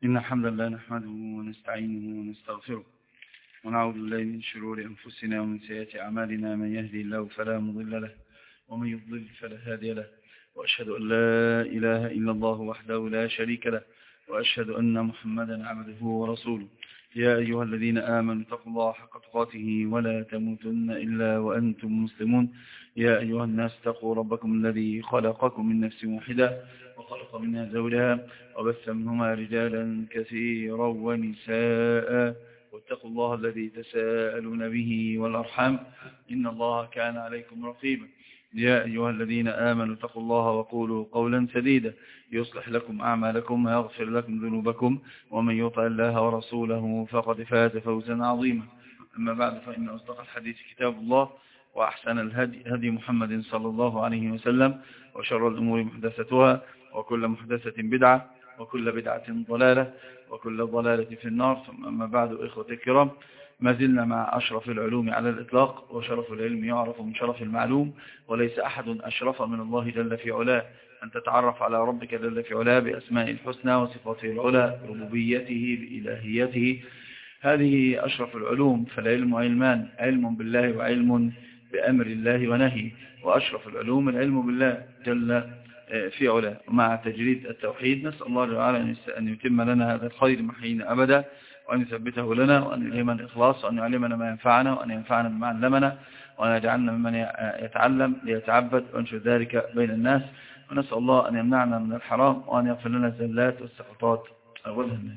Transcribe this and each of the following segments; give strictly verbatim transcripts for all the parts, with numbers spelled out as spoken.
إن الحمد لله نحمده ونستعينه ونستغفره ونعوذ بالله من شرور أنفسنا ومن سيئات أعمالنا. من يهدي الله فلا مضل له ومن يضلل فلا هادي له، وأشهد أن لا إله إلا الله وحده لا شريك له، وأشهد أن محمدا عبده ورسوله. يا أيها الذين آمنوا اتقوا الله حق تقاته ولا تموتن إلا وأنتم مسلمون. يا أيها الناس اتقوا ربكم الذي خلقكم من نفس واحدة وخلق منها زوجها وبث منهما رجالا كثيرا ونساء، واتقوا الله الذي تساءلون به والأرحام إن الله كان عليكم رقيبا. يا أيها الذين آمنوا اتقوا الله وقولوا قولا سديدا يصلح لكم أعمالكم ويغفر لكم ذنوبكم، ومن يطع الله ورسوله فقد فاز فوزا عظيما. أما بعد، فإن أصدق الحديث كتاب الله، وأحسن الهدي هدي محمد صلى الله عليه وسلم، وشر الأمور محدثتها، وكل محدثة بدعة، وكل بدعة ضلالة، وكل ضلالة في النار. ثم أما بعد، إخوة الكرام، ما زلنا مع أشرف العلوم على الإطلاق، وشرف العلم يعرف من شرف المعلوم، وليس أحد أشرف من الله جل في علاه. أن تتعرف على ربك جل في علاه بأسماء الحسنى وصفاته العلى، بربوبيته بإلهيته، هذه أشرف العلوم. فالعلم علمان: علم بالله وعلم بأمر الله ونهي. وأشرف العلوم العلم بالله جل في علاه مع تجريد التوحيد. نسأل الله تعالى أن يتم لنا هذا الخير محينا أبدا، وأن يثبته لنا، وأن يلهمنا الإخلاص، وأن يعلمنا ما ينفعنا، وأن ينفعنا بما علمنا، وأن يجعلنا ممن يتعلم ليتعبد وينشر ذلك بين الناس. ونسأل الله أن يمنعنا من الحرام، وأن يغفر لنا الزلات والسقطات والهمات.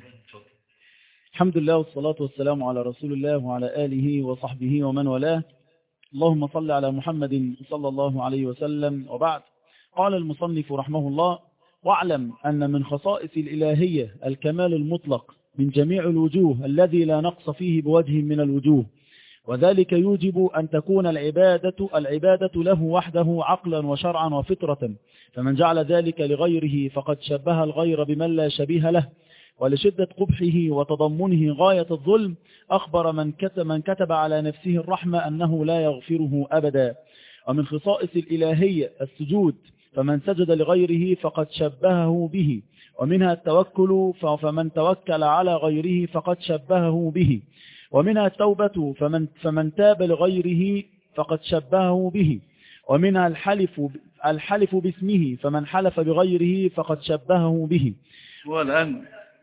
الحمد لله والصلاة والسلام على رسول الله وعلى آله وصحبه ومن والاه. اللهم صل على محمد صلى الله عليه وسلم. وبعد، قال المصنف رحمه الله: واعلم أن من خصائص الإلهية الكمال المطلق من جميع الوجوه الذي لا نقص فيه بوجه من الوجوه، وذلك يوجب أن تكون العبادة, العبادة له وحده عقلا وشرعا وفطرة. فمن جعل ذلك لغيره فقد شبه الغير بمن لا شبيه له. ولشدة قبحه وتضمنه غاية الظلم أخبر من كتب, من كتب على نفسه الرحمة أنه لا يغفره أبدا. ومن خصائص الإلهية السجود، فمن سجد لغيره فقد شبهه به. ومنها التوكل، فمن توكل على غيره فقد شبهه به. ومنها التوبة، فمن, فمن تاب لغيره فقد شبهه به. ومنها الحلف, الحلف باسمه، فمن حلف بغيره فقد شبهه به. والآن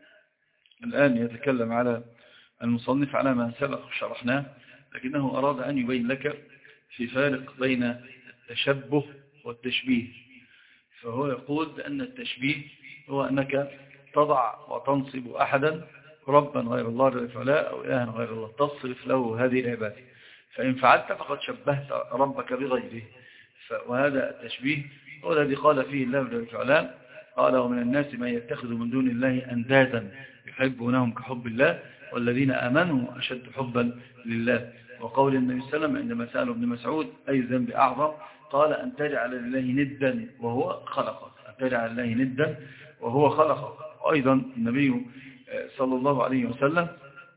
الآن يتكلم على المصنف على ما سبق شرحناه، لكنه أراد أن يبين لك في فارق بين التشبه والتشبيه. فهو يقول أن التشبيه هو أنك تضع وتنصب أحدا ربا غير الله جل في علاه أو إلها غير الله، تصرف له هذه العبادة، فإن فعلت فقد شبهت ربك بغيره. وهذا التشبيه هو الذي قال فيه الله جل في علاه: قال: ومن الناس من يتخذ من دون الله أندادا يحبونهم كحب الله والذين آمنوا أشد حبا لله. وقول النبي صلى الله عليه وسلم عندما سأله ابن مسعود: أي ذنب أعظم؟ قال: أن تجعل لله ندا وهو خلقك. أن تجعل لله ندا وهو خلقك. وأيضا النبي صلى الله عليه وسلم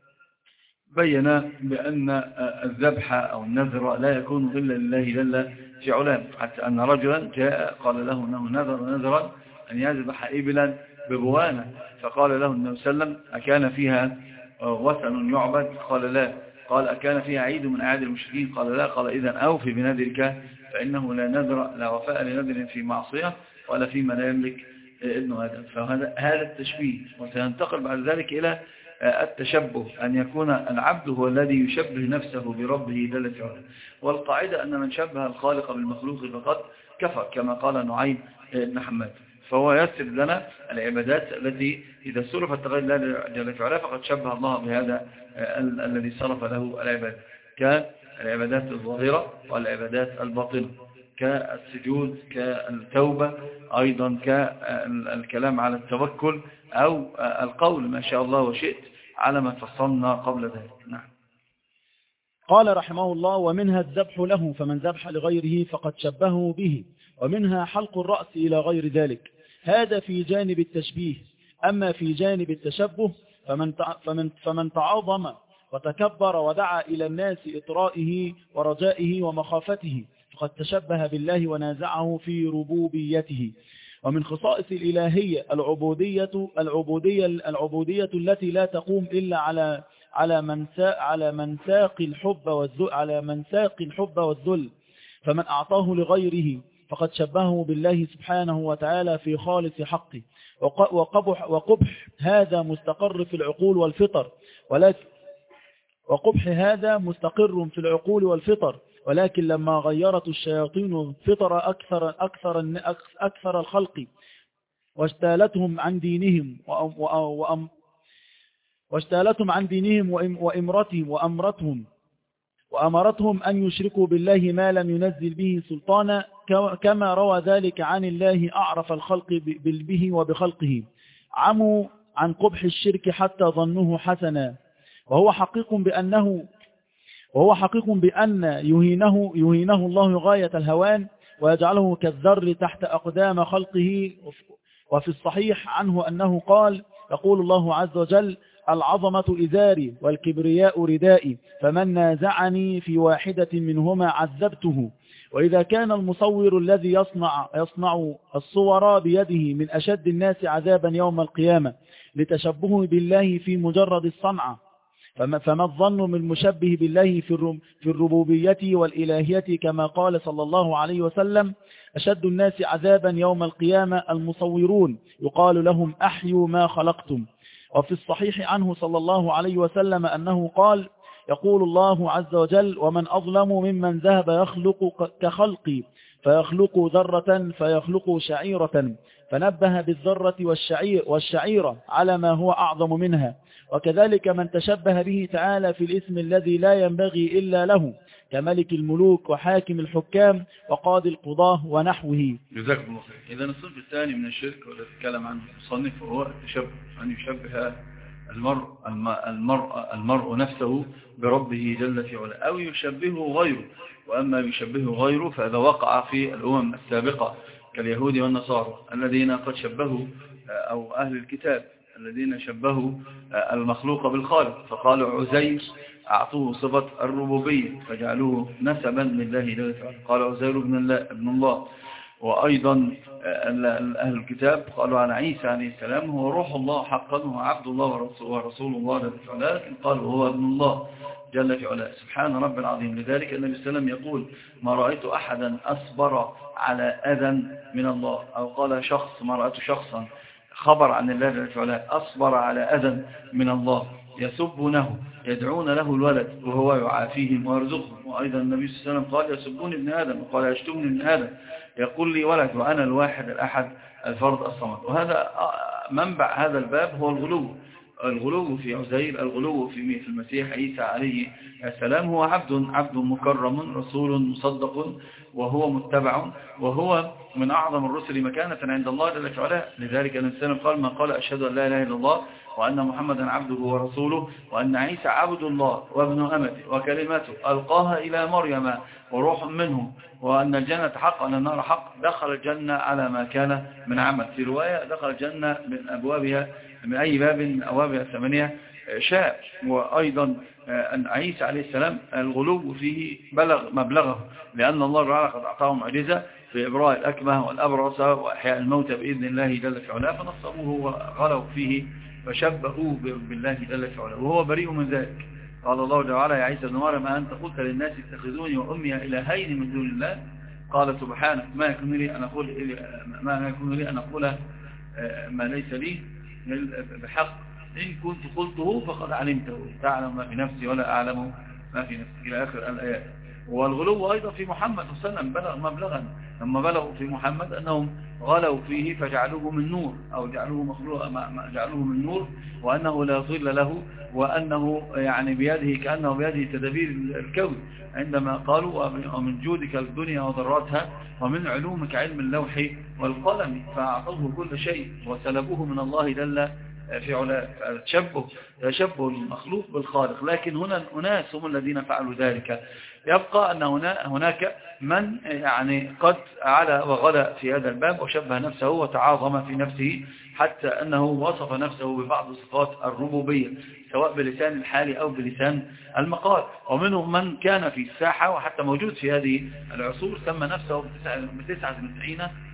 بين بأن الذبح أو النذر لا يكون إلا لله جل في علاه، حتى أن رجلا جاء قال له أنه نذر نذرا أن يذبح إبلا ببوانة، فقال له النبي صلى الله عليه وسلم: أكان فيها وثن يعبد؟ قال: لا. قال: أكان فيها عيد من أعياد المشركين؟ قال: لا. قال: إذن أوفي بنذرك، فإنه لا نذر لا وفاء لنذر في معصية ولا فيما لا يملك ابن آدم. فهذا هذا التشبيه. وسينتقل بعد ذلك إلى التشبه، أن يكون العبد هو الذي يشبه نفسه بربه جل وعلا. والقاعدة أن من شبه الخالق بالمخلوق فقد كفر، كما قال نعيم بن حماد. فهو يسرد لنا العبادات التي إذا صرفت لغير الله جل وعلا فقد شبه الله بهذا الذي صرف له العبادة، كالعبادات الظاهرة والعبادات الباطنة، كالسجود، كالتوبة، أيضا كالكلام على التوكل، أو القول ما شاء الله وشئت على ما فصلنا قبل ذلك. نعم. قال رحمه الله: ومنها الذبح له، فمن ذبح لغيره فقد شبهه به. ومنها حلق الرأس إلى غير ذلك. هذا في جانب التشبيه. أما في جانب التشبه فمن فمن فمن تعاظم وتكبر ودعا إلى الناس إطرائه ورجائه ومخافته فقد تشبه بالله ونازعه في ربوبيته. ومن خصائص الإلهية العبودية العبودية العبودية التي لا تقوم إلا على على منساق على منساق الحب والذل على منساق الحب والذل، فمن أعطاه لغيره فقد شبهه بالله سبحانه وتعالى في خالص حقه، وقبح, وقبح هذا مستقر في العقول والفطر، ولكن وقبح هذا مستقر في العقول والفطر ولكن لما غيرت الشياطين فطر أكثر, أكثر, أكثر الخلق واجتالتهم عن دينهم وأم واجتالتهم عن دينهم وإمرتهم وأمرتهم وأمرتهم أن يشركوا بالله ما لم ينزل به سلطانا، كما روى ذلك عن الله أعرف الخلق به وبخلقه، عموا عن قبح الشرك حتى ظنوه حسنا، وهو حقيق بأنه وهو حقيق بأن يهينه, يهينه الله غاية الهوان ويجعله كالذر تحت أقدام خلقه. وفي الصحيح عنه أنه قال: يقول الله عز وجل: العظمة إزاري والكبرياء ردائي، فمن نازعني في واحدة منهما عذبته. وإذا كان المصور الذي يصنع, يصنع الصور بيده من أشد الناس عذابا يوم القيامة لتشبهه بالله في مجرد الصنعة، فما الظن من مشبه بالله في الربوبية والإلهية، كما قال صلى الله عليه وسلم: أشد الناس عذابا يوم القيامة المصورون، يقال لهم: أحيوا ما خلقتم. وفي الصحيح عنه صلى الله عليه وسلم أنه قال: يقول الله عز وجل: ومن أظلم ممن ذهب يخلق كخلقي فيخلق ذرة فيخلق شعيرة، فنبه بالذرة والشعير والشعيرة على ما هو أعظم منها. وكذلك من تشبه به تعالى في الاسم الذي لا ينبغي إلا له، كملك الملوك وحاكم الحكام وقاضي القضاة ونحوه. جزاكم الله خير. إذا الصنف الثاني من الشرك والذي تكلم عنه المصنف هو التشبه، أن يشبه المرء المرء المرء نفسه بربه جل في علاه، أو يشبهه غيره. وأما يشبهه غيره فهذا وقع في الأمم السابقة كاليهود والنصارى الذين قد شبهوا، أو أهل الكتاب الذين شبهوا المخلوق بالخالق، فقالوا عزير أعطوه صفة الربوبية فجعلوه نسبا لله جل وعلا، قال عزير ابن الله, ابن الله. وأيضا أهل الكتاب قالوا عن عيسى عليه السلام هو روح الله حقا وهو عبد الله ورسول الله جل وعلا، لكن قالوا هو ابن الله جل وعلا. سبحان رب العظيم. لذلك النبي صلى الله عليه وسلم يقول: ما رأيت أحدا أصبر على أذى من الله، أو قال شخص: ما رأيت شخصا خبر عن الله جل وعلا أصبر على أذى من الله، يسبونه يدعون له الولد وهو يعافيهم ويرزقهم. وأيضا النبي صلى الله عليه وسلم قال: يسبون ابن آدم، وقال: يشتمون ابن آدم، يقول لي ولد وأنا الواحد الأحد الفرد الصمد. وهذا منبع هذا الباب هو الغلو، الغلو في عزير، الغلو في المسيح عيسى عليه السلام. هو عبد عبد مكرم، رسول مصدق، وهو متبع، وهو من أعظم الرسل مكانة عند الله جل وعلا. لذلك النبي صلى الله عليه وسلم قال: من قال أشهد أن لا إله إلا الله وأن محمدا عبده ورسوله وأن عيسى عبد الله وابن أمته وكلمته ألقاها إلى مريم وروح منه وأن الجنة حق وأن النار حق، دخل الجنة على ما كان من عمل. في رواية: دخل الجنة من أبوابها، من أي باب من أبوابها الثمانية شاء. وأيضا أن عيسى عليه السلام الغلو فيه بلغ مبلغه، لأن الله تعالى قد أعطاه معجزة في إبراء الأكمه والأبرص وإحياء الموتى بإذن الله جل وعلا، فنصبوه وغلوا فيه فشبهوا بالله جل وعلا، وهو بريء من ذلك. قال الله تعالى: يا عيسى ابن مريم أنت قلت للناس اتخذوني وأمي إلهين من دون الله، قال سبحانك ما يكون لي أن أقول ما يكون لي أن أقول ما ليس لي بحق، إن كنت قلته فقد علمته، تعلم ما في نفسي ولا أعلم ما في نفسي، إلى آخر الآيات. والغلو أيضا في محمد صلى الله عليه وسلم بلغ مبلغا، لما بلغوا في محمد أنهم غلوا فيه فجعلوه من نور، أو جعلوه مخلوق جعلوه من نور، وأنه لا ظل له، وأنه يعني بيده كأنه بيده تدبير الكون، عندما قالوا: ومن جودك الدنيا وضراتها ومن علومك علم اللوح والقلم، فأعطوه كل شيء وسلبوه من الله جل في علا. تشبه تشبه المخلوق بالخالق. لكن هنا أناس هم الذين فعلوا ذلك. يبقى أن هناك من يعني قد على وغلى في هذا الباب وشبه نفسه وتعاظم في نفسه، حتى أنه وصف نفسه ببعض صفات الربوبية، سواء بلسان الحال أو بلسان المقال. ومنهم من كان في الساحة وحتى موجود في هذه العصور سمى نفسه بتسعة وتسعين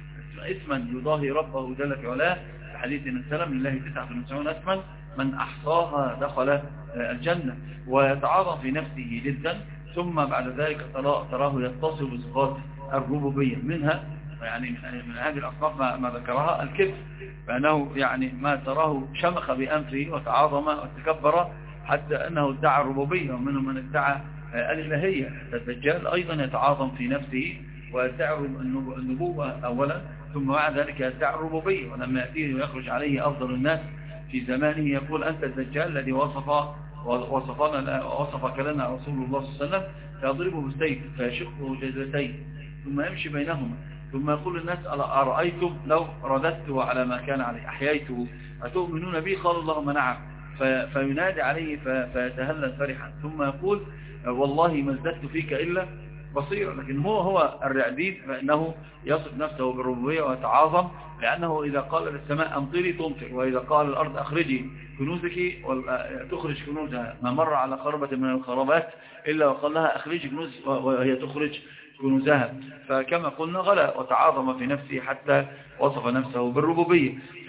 اسما يضاهي ربه جل في علاه، في حديث النبي صلى الله عليه وسلم لله تسعة وتسعون اسما من أحصاها دخل الجنة، ويتعاظم في نفسه جدا، ثم بعد ذلك تراه يتصل بصفات الربوبية، منها يعني من هذه الأصناف ما, ما ذكرها الكبر، فأنه يعني ما تراه شمخ بأنفه وتعاظم وتكبر حتى أنه ادعى الربوبية، ومنهم من ادعى الإلهية. الدجال أيضا يتعاظم في نفسه ويدعي النبوة أولا، ثم بعد ذلك يدعي الربوبية، ولما يأتيه ويخرج عليه أفضل الناس في زمانه يقول أنت الدجال الذي وصف وصفنا وصفك لنا رسول الله صلى الله عليه وسلم، فيضربه بالسيف فيشقه جزلتين ثم يمشي بينهما، ثم يقول الناس أرأيتم لو رددته على ما كان عليه أحييته أتؤمنون بي؟ قال اللهم نعم، فينادي عليه فيتهلل فرحا، ثم يقول والله ما ازددت فيك إلا بصيرا. لكن هو هو الرعديد فإنه يصف نفسه بالربوبية ويتعاظم، لأنه إذا قال للسماء أمطري تمطر، وإذا قال الأرض أخرجي كنوزك تخرج كنوزها، ما مر على خربة من الخرابات إلا وقال لها أخرجي كنوز وهي تخرج كنوزها. فكما قلنا غلا وتعاظم في نفسه حتى وصف نفسه بالربوبية.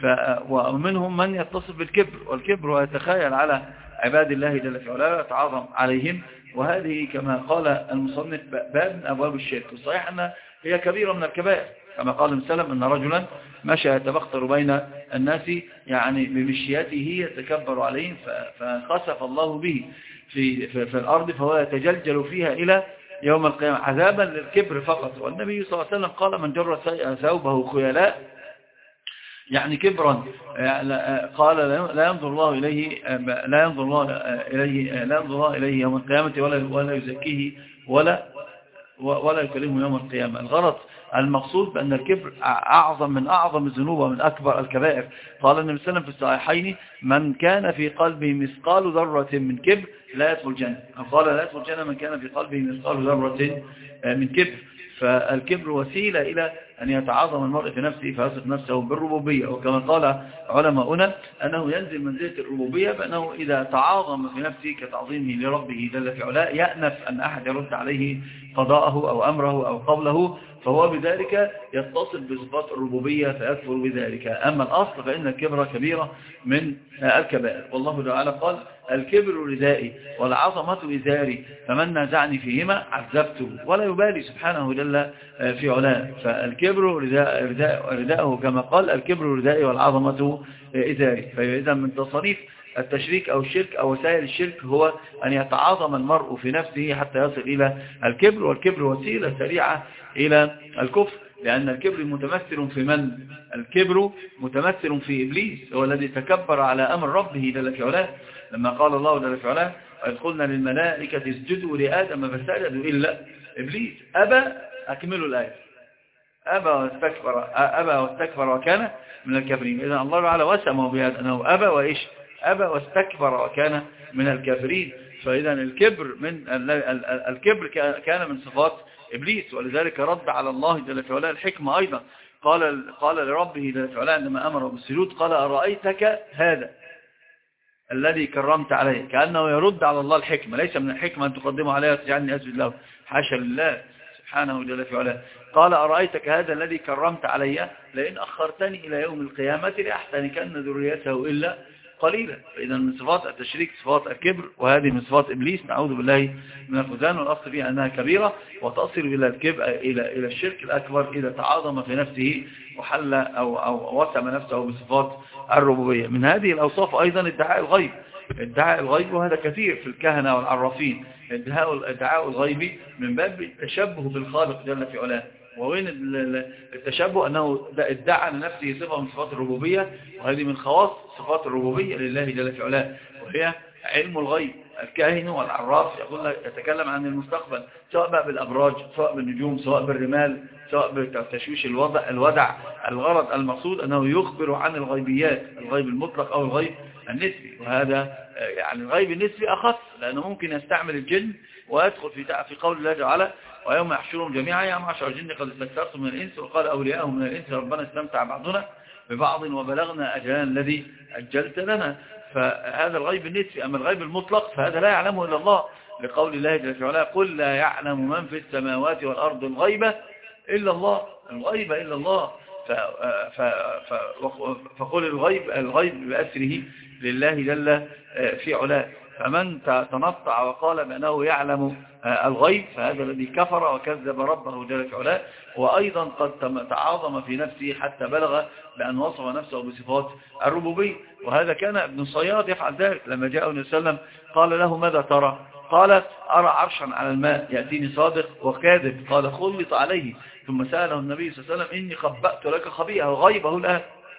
ومنهم من يتصف بالكبر، والكبر ويتخيل على عباد الله جل في علاه ويتعاظم عليهم، وهذه كما قال المصنف باب من أبواب الشرك، والصحيح أنها هي كبيرة من الكبائر، كما قال المسلم أن رجلا مشى يتبختر بين الناس يعني بمشياته يتكبر عليهم، فخسف الله به في, في, في الأرض فهو يتجلجل فيها إلى يوم القيامة عذابا للكبر فقط. والنبي صلى الله عليه وسلم قال من جر ثوبه خيلاء يعني كبرا، قال لا ينظر الله إليه لا ينظر الله إليه لا ينظر الله إليه يوم القيامة ولا ولا يزكيه ولا ولا يكلمه يوم القيامة. الغرض المقصود بأن الكبر أعظم من أعظم الذنوب ومن أكبر الكبائر. قال النبي صلى الله عليه وسلم في الصحيحين من كان في قلبه مثقال ذرة من كبر لا يدخل الجنة، قال لا يدخل الجنة من كان في قلبه مثقال ذرة من كبر. فالكبر وسيلة إلى أن يتعاظم المرء في نفسه فيصف نفسه بالربوبية، وكما قال علماؤنا أنه ينزل منزلة الربوبية بأنه إذا تعاظم في نفسه كتعظيمه لربه جل في علاه يأنف أن أحد يرد عليه قضاءه أو أمره أو قوله، فهو بذلك يتصل بصفات الربوبية فيكفر بذلك. أما الأصل فإن الكبر كبيرة من الكبائر. والله تعالى قال الكبر ردائي والعظمة إزاري فمن نازعني فيهما عذبته، ولا يبالي سبحانه جل في علاه. فالكبر رداءه كما قال الكبر ردائي والعظمة إزاري. فإذا من تصنيف التشريك أو الشرك أو وسائل الشرك هو أن يتعاظم المرء في نفسه حتى يصل إلى الكبر، والكبر وسيلة سريعة إلى الكفر، لأن الكبر متمثل في من؟ الكبر متمثل في إبليس، هو الذي تكبر على أمر ربه جل في علاه، لما قال الله جل في علاه وإذ قلنا للملائكة اسجدوا لآدم فسجدوا إلا إبليس أبى. أكملوا الآية. أبى واستكبر أبى واستكبر وكان من الكافرين. إذن الله تعالى وسمه بهذا أنه أبى وإيش؟ أبى واستكبر وكان من الكافرين. فإذا الكبر من الكبر كان من صفات إبليس، ولذلك رد على الله جل في علاه الحكمة أيضا. قال قال لربه جل في علاه عندما أمره بالسجود قال أرأيتك هذا الذي كرمت عليه، كأنه يرد على الله الحكمة. ليس من الحكمة أن تقدمه عليه وتجعلني أسجد له، حاشا لله سبحانه جل في علاه. قال أرأيتك هذا الذي كرمت علي لئن أخرتني إلى يوم القيامة لأحتنكن ذريته إلا قليلا. فإذا من صفات التشريك صفات الكبر، وهذه من صفات إبليس نعوذ بالله من الخذلان، والأصل فيها أنها كبيرة وتصل إلى الكبر إلى إلى الشرك الأكبر إذا تعاظم في نفسه وحل أو أو وسم نفسه بصفات الربوبية. من هذه الأوصاف أيضا ادعاء الغيب. ادعاء الغيب وهذا كثير في الكهنة والعرافين. ادعاء ادعاء الغيب من باب التشبه بالخالق جل في علاه. ووين التشبه؟ أنه ادعى لنفسه صفة من صفات الربوبية، وهذه من خواص صفات الربوبية لله جل في علاه، وهي علم الغيب. الكاهن والعراف يقول يتكلم عن المستقبل، سواء بقى بالأبراج، سواء بالنجوم، سواء بالرمال، سواء بتشويش الوضع الودع. الغرض المقصود أنه يخبر عن الغيبيات، الغيب المطلق أو الغيب النسبي. وهذا يعني الغيب النسبي أخص، لأنه ممكن يستعمل الجن ويدخل في في قول الله تعالى ويوم يحشرهم جميعا يا معشر الجن قد استكثرتم من الإنس وقال أولياءهم من الإنس ربنا استمتع بعضنا ببعض وبلغنا أجلنا الذي أجلت لنا. فهذا الغيب النسبي. أما الغيب المطلق فهذا لا يعلمه إلا الله، لقول الله جل وعلا قل لا يعلم من في السماوات والأرض الغيبة إلا الله، الغيبة إلا الله. فقل الغيب الغيب بأسره لله جل في علاه. فمن تنطع وقال بأنه يعلم الغيب فهذا الذي كفر وكذب ربه جل في علاه، وأيضا قد تعاظم في نفسه حتى بلغ بأن وصف نفسه بصفات الربوبية. وهذا كان ابن صياد يفعل ذلك لما جاءه النبي صلى الله عليه وسلم قال له ماذا ترى؟ قال أرى عرشا على الماء يأتيني صادق وكاذب. قال خلط عليه. ثم سأله النبي صلى الله عليه وسلم إني خبأت لك خبيئة وغيبه الآن،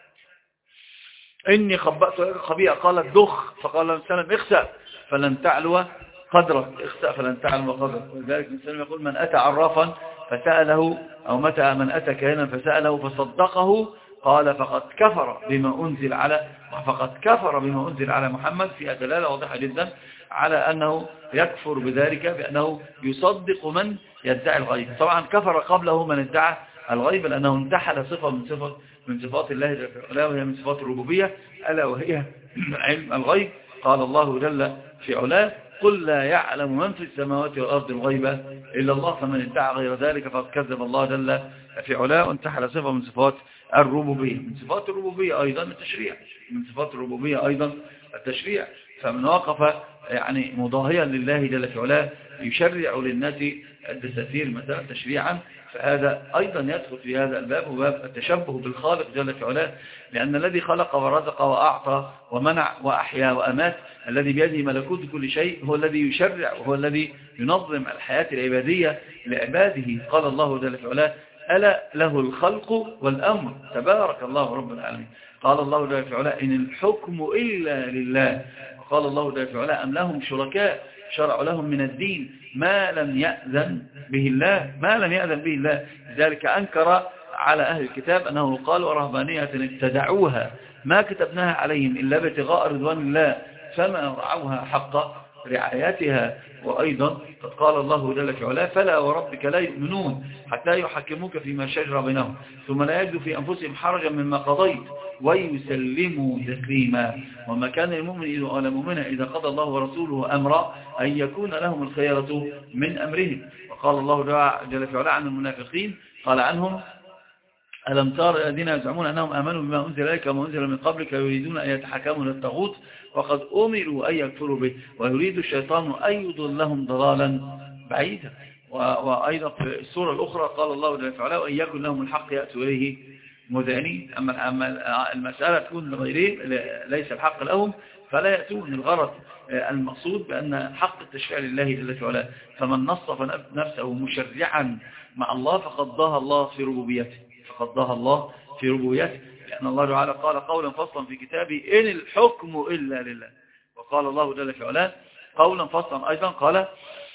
إني خبأت لك خبيئة. قال الدخ. فقال النبي صلى الله عليه وسلم اخسأ فلن تعلو قدرك، اخسأ فلن تعلو قدرك. ولذلك النبي صلى الله عليه وسلم يقول من أتى عرافا فسأله أو متى من أتى كاهنا فسأله فصدقه قال فقد كفر بما أنزل على فقد كفر بما أنزل على محمد. فيها دلالة واضحة جدا على أنه يكفر بذلك بأنه يصدق من يدعي الغيب. طبعا كفر قبله من ادعى الغيب لأنه انتحل صفة من صفة من صفات الله جل وعلا وهي من صفات الربوبية ألا وهي علم الغيب. قال الله جل في علاه قل لا يعلم من في السماوات والأرض الغيب إلا الله فمن ادعى غير ذلك فقد كذب الله جل في علاه وانتحل صفة من صفات الربوبية. من صفات الربوبية أيضا التشريع، من صفات الربوبية أيضا التشريع. فمن وقف يعني مضاهيا لله جل في علاه يشرع للناس الدساتير مثلا تشريعا فهذا أيضا يدخل في هذا الباب وباب التشبه بالخالق جل في علاه، لأن الذي خلق ورزق وأعطى ومنع وأحيا وأمات الذي بيده ملكوت كل شيء هو الذي يشرع وهو الذي ينظم الحياة العبادية لعباده. قال الله جل في علاه ألا له الخلق والأمر تبارك الله رب العالمين. قال الله جل في علاه إن الحكم إلا لله. وقال الله جل في علاه أم لهم شركاء شرعوا لهم من الدين ما لم يأذن به الله ما لم يأذن به الله. لذلك أنكر على أهل الكتاب أنه قال ورهبانية ابتدعوها ما كتبناها عليهم إلا ابتغاء رضوان الله فما رعوها حق رعايتها. وأيضا قد قال الله جل في علاه فلا وربك لا يؤمنون حتى يحكموك فيما شجر بينهم ثم لا يجدوا في أنفسهم حرجا مما قضيت ويسلموا تسليما. وما كان المؤمن ولا مؤمنة إذا قضى الله ورسوله أمرا أن يكون لهم الخيرة من أمرهم. وقال الله جل في علاه عن المنافقين قال عنهم ألم تر الذين يزعمون أنهم آمنوا بما أنزل إليك وما أنزل من قبلك يريدون أن يتحكموا للطاغوت وقد أمروا أن يكفروا به ويريد الشيطان أن يضلهم ضلالا بعيدا. وأيضا في السورة الأخرى قال الله جل وعلا وإن يكن لهم الحق يأتوا إليه مذعنين. أما المسألة تكون لغيرهم ليس الحق لهم فلا يأتون. الغرض المقصود بأن حق التشريع لله جل وعلا فمن نصف نفسه مشرعا مع الله فقد ضاها الله في ربوبيته فقد ضاها الله في ربوبيته لأن الله تعالى قال قولا فصلا في كتابه إن الحكم إلا لله. وقال الله جل وعلا قولا فصلا أيضا قال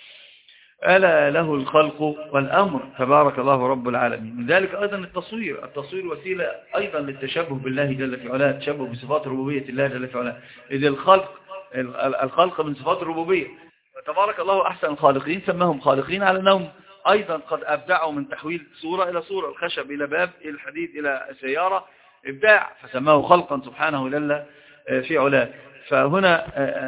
ألا له الخلق والأمر تبارك الله رب العالمين. من ذلك أيضا التصوير التصوير وسيلة أيضا للتشبه بالله جل وعلا التشبه بصفات ربوبية الله جل وعلا إذ الخلق الخلق من صفات الربوبية. فتبارك الله أحسن الخالقين سماهم خالقين على أنهم أيضا قد أبدعوا من تحويل صورة إلى صورة الخشب إلى باب الحديد إلى سيارة إبداع فسماه خلقا سبحانه جل في علاه. فهنا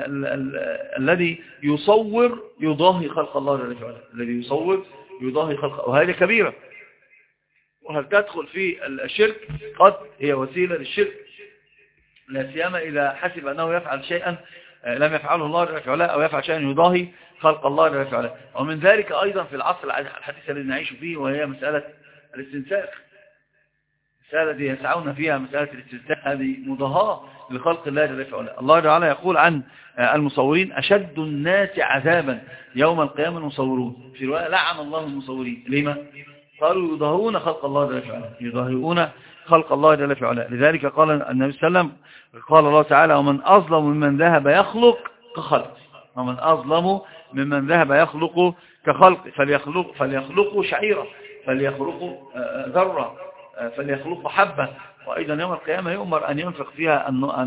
الذي يصور يضاهي خلق الله جل في علاه الذي يصور يضاهي خلق وهذه كبيرة. وهل تدخل في الشرك؟ قد هي وسيلة للشرك لا سيما إذا حسب أنه يفعل شيئا لم يفعله الله جل في علاه أو يفعل شيئا يضاهي خلق الله جل في علاه. ومن ذلك أيضا في العصر الحديث الذي نعيش فيه وهي مسألة الاستنساخ. المسألة التي يسعون فيها مسألة الاستنساخ هذه مضاهاة لخلق الله جل في علاه. الله تعالى يقول عن المصورين أشد الناس عذابا يوم القيامة المصورون. في رواية لعن الله المصورين. لما؟ قالوا يضاهون خلق الله جل في علاه يضاهئون خلق الله جل في علاه. لذلك قال النبي صلى الله عليه وسلم قال الله تعالى ومن أظلم ممن ذهب يخلق كخلق ومن أظلم ممن ذهب يخلق كخلق فليخلق فليخلقوا شعيرة فليخلقوا ذرة فليخلقوا حبة. وأيضا يوم القيامة يؤمر أن ينفق فيها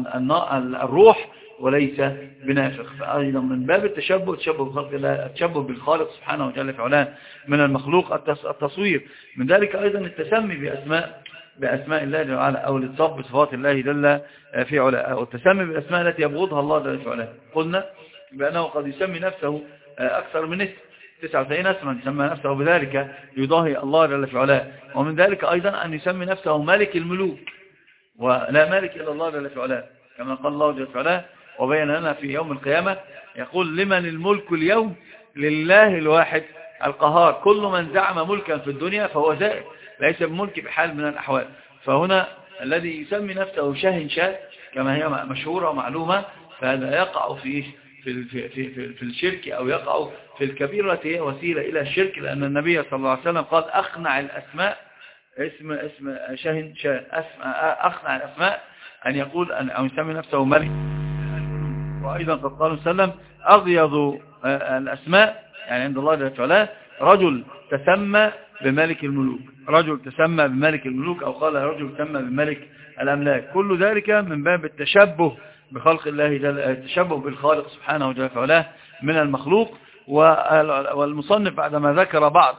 الروح وليس بنافق. فأيضا من باب التشبه التشبه بالخلق التشبه بالخالق سبحانه وتعالى في علاه من المخلوق التصوير. من ذلك أيضا التسمي بأسماء بأسماء الله جل وعلا أو الاتصاف بصفات الله جل في علاه أو التسمي بالأسماء التي يبغضها الله جل في علاه. قلنا بأنه قد يسمي نفسه أكثر من اسم تسعة وتسعين اسما سمى نفسه بذلك يضاهي الله جل في علاه. ومن ذلك أيضا أن يسمي نفسه ملك الملوك، ولا مالك إلا الله جل في علاه، كما قال الله جل في علاه وبين لنا في يوم القيامة يقول لمن الملك اليوم؟ لله الواحد القهار. كل من زعم ملكا في الدنيا فهو زائر، ليس بملك بحال من الأحوال. فهنا الذي يسمي نفسه شاه شاه كما هي مشهورة ومعلومة، فهذا يقع في في في في, في الشرك، أو يقع في الكبيرة هي وسيلة إلى الشرك، لأن النبي صلى الله عليه وسلم قال أخنع الأسماء اسم اسم شاه شاه أخنع الأسماء أن يقول أن أو يسمي نفسه ملك. وأيضا قد قال صلى الله عليه وسلم أغيظ الأسماء يعني عند الله جل وعلا رجل تسمى بملك الملوك، رجل تسمى بملك الملوك، أو قال رجل تسمى بملك الأملاك. كل ذلك من باب التشبه بخلق الله جل، التشبه بالخالق سبحانه وجل وعلا من المخلوق. والمصنف بعدما ذكر بعض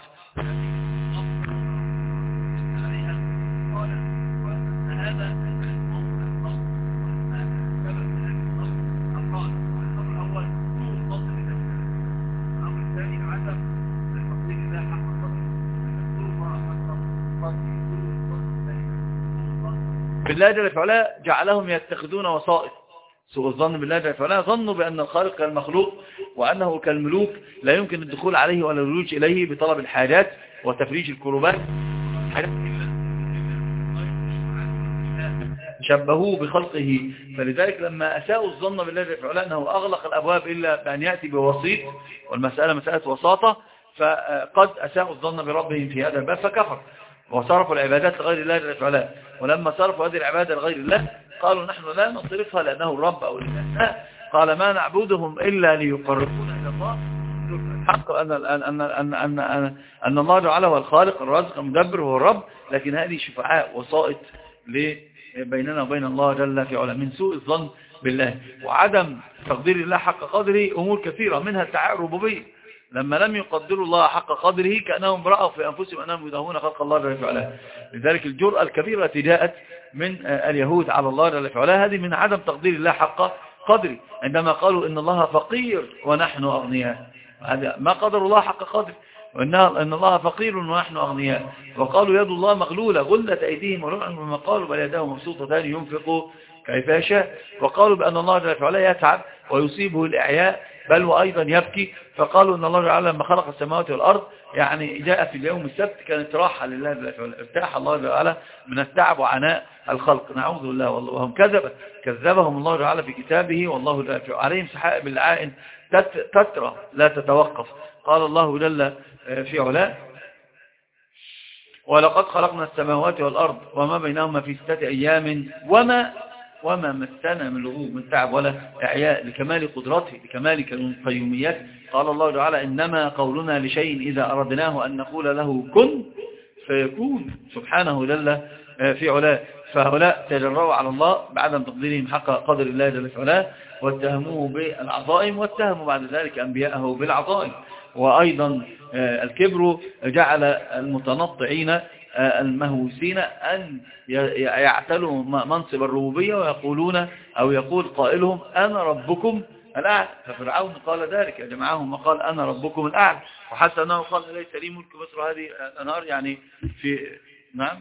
بالله جل وعلا جعلهم يتخذون وسائط. سوء الظن بالله جل وعلا، ظنوا بأن الخالق كالمخلوق وأنه كالملوك لا يمكن الدخول عليه ولا الولوج إليه بطلب الحاجات وتفريج الكروبات، شبهوه بخلقه. فلذلك لما أساءوا الظن بالله جل وعلا أنه أغلق الأبواب إلا بأن يأتي بوسيط، والمسألة مسألة وساطة، فقد أساءوا الظن بربهم في هذا الباب فكفر وصرفوا العبادات لغير الله جل وعلا. ولما صرفوا هذه العبادة لغير الله قالوا نحن لا نصرفها لأنه الرب أو الإله، قال ما نعبدهم إلا ليقربونا إلى الله حق أن أن أن أن أن أن الله تعالى هو الخالق الرازق المدبر هو الرب، لكن هذه شفعاء وسائط بيننا وبين الله جل في علا. من سوء الظن بالله وعدم تقدير الله حق قدره أمور كثيرة، منها الدعاء الربوبية. لما لم يقدروا الله حق قدره كأنهم رأوا في أنفسهم أنهم يدهون خلق الله جل وعلا. لذلك الجرأة الكبيرة التي جاءت من اليهود على الله جل وعلا هذه من عدم تقدير الله حق قدره، عندما قالوا إن الله فقير ونحن أغنياء. هذا ما قدر الله حق قدره، وإن الله فقير ونحن أغنياء. وقالوا يد الله مغلولة غلت أيديهم ولعنوا بما قالوا بل يداه مبسوطتان ينفق كيف يشاء. وقالوا بأن الله جل وعلا يتعب ويصيبه الإعياء بل وأيضا يبكي. فقالوا أن الله تعالى لما خلق السماوات والأرض يعني جاء في اليوم السبت كانت راحة لله جل وعلا، ارتاح الله تعالى من التعب وعناء الخلق. نعوذ بالله والله. وهم كذب كذبهم الله تعالى في كتابه والله لا عليهم سحائب العائن تترى لا تتوقف. قال الله جل في علاه ولقد خلقنا السماوات والأرض وما بينهما في ستة أيام وما وما مسنا من لغوب من تعب ولا إعياء، لكمال قدرته لكمال قيوميته. قال الله تعالى إنما قولنا لشيء إذا أردناه أن نقول له كن فيكون سبحانه جل في علاه. فهؤلاء تجرؤوا على الله بعدم تقديرهم حق قدر الله جل في علاه، واتهموه بالعظائم، واتهموا بعد ذلك أنبياءه بالعظائم. وأيضا الكبر جعل المتنطعين المهووسين أن يعتلوا منصب الربوبية ويقولون أو يقول قائلهم أنا ربكم الأعلى. ففرعون قال ذلك جمعهم وقال أنا ربكم الأعلى، وحتى أنه قال ليس لي ملك مصر هذه الأنهار، يعني في نعم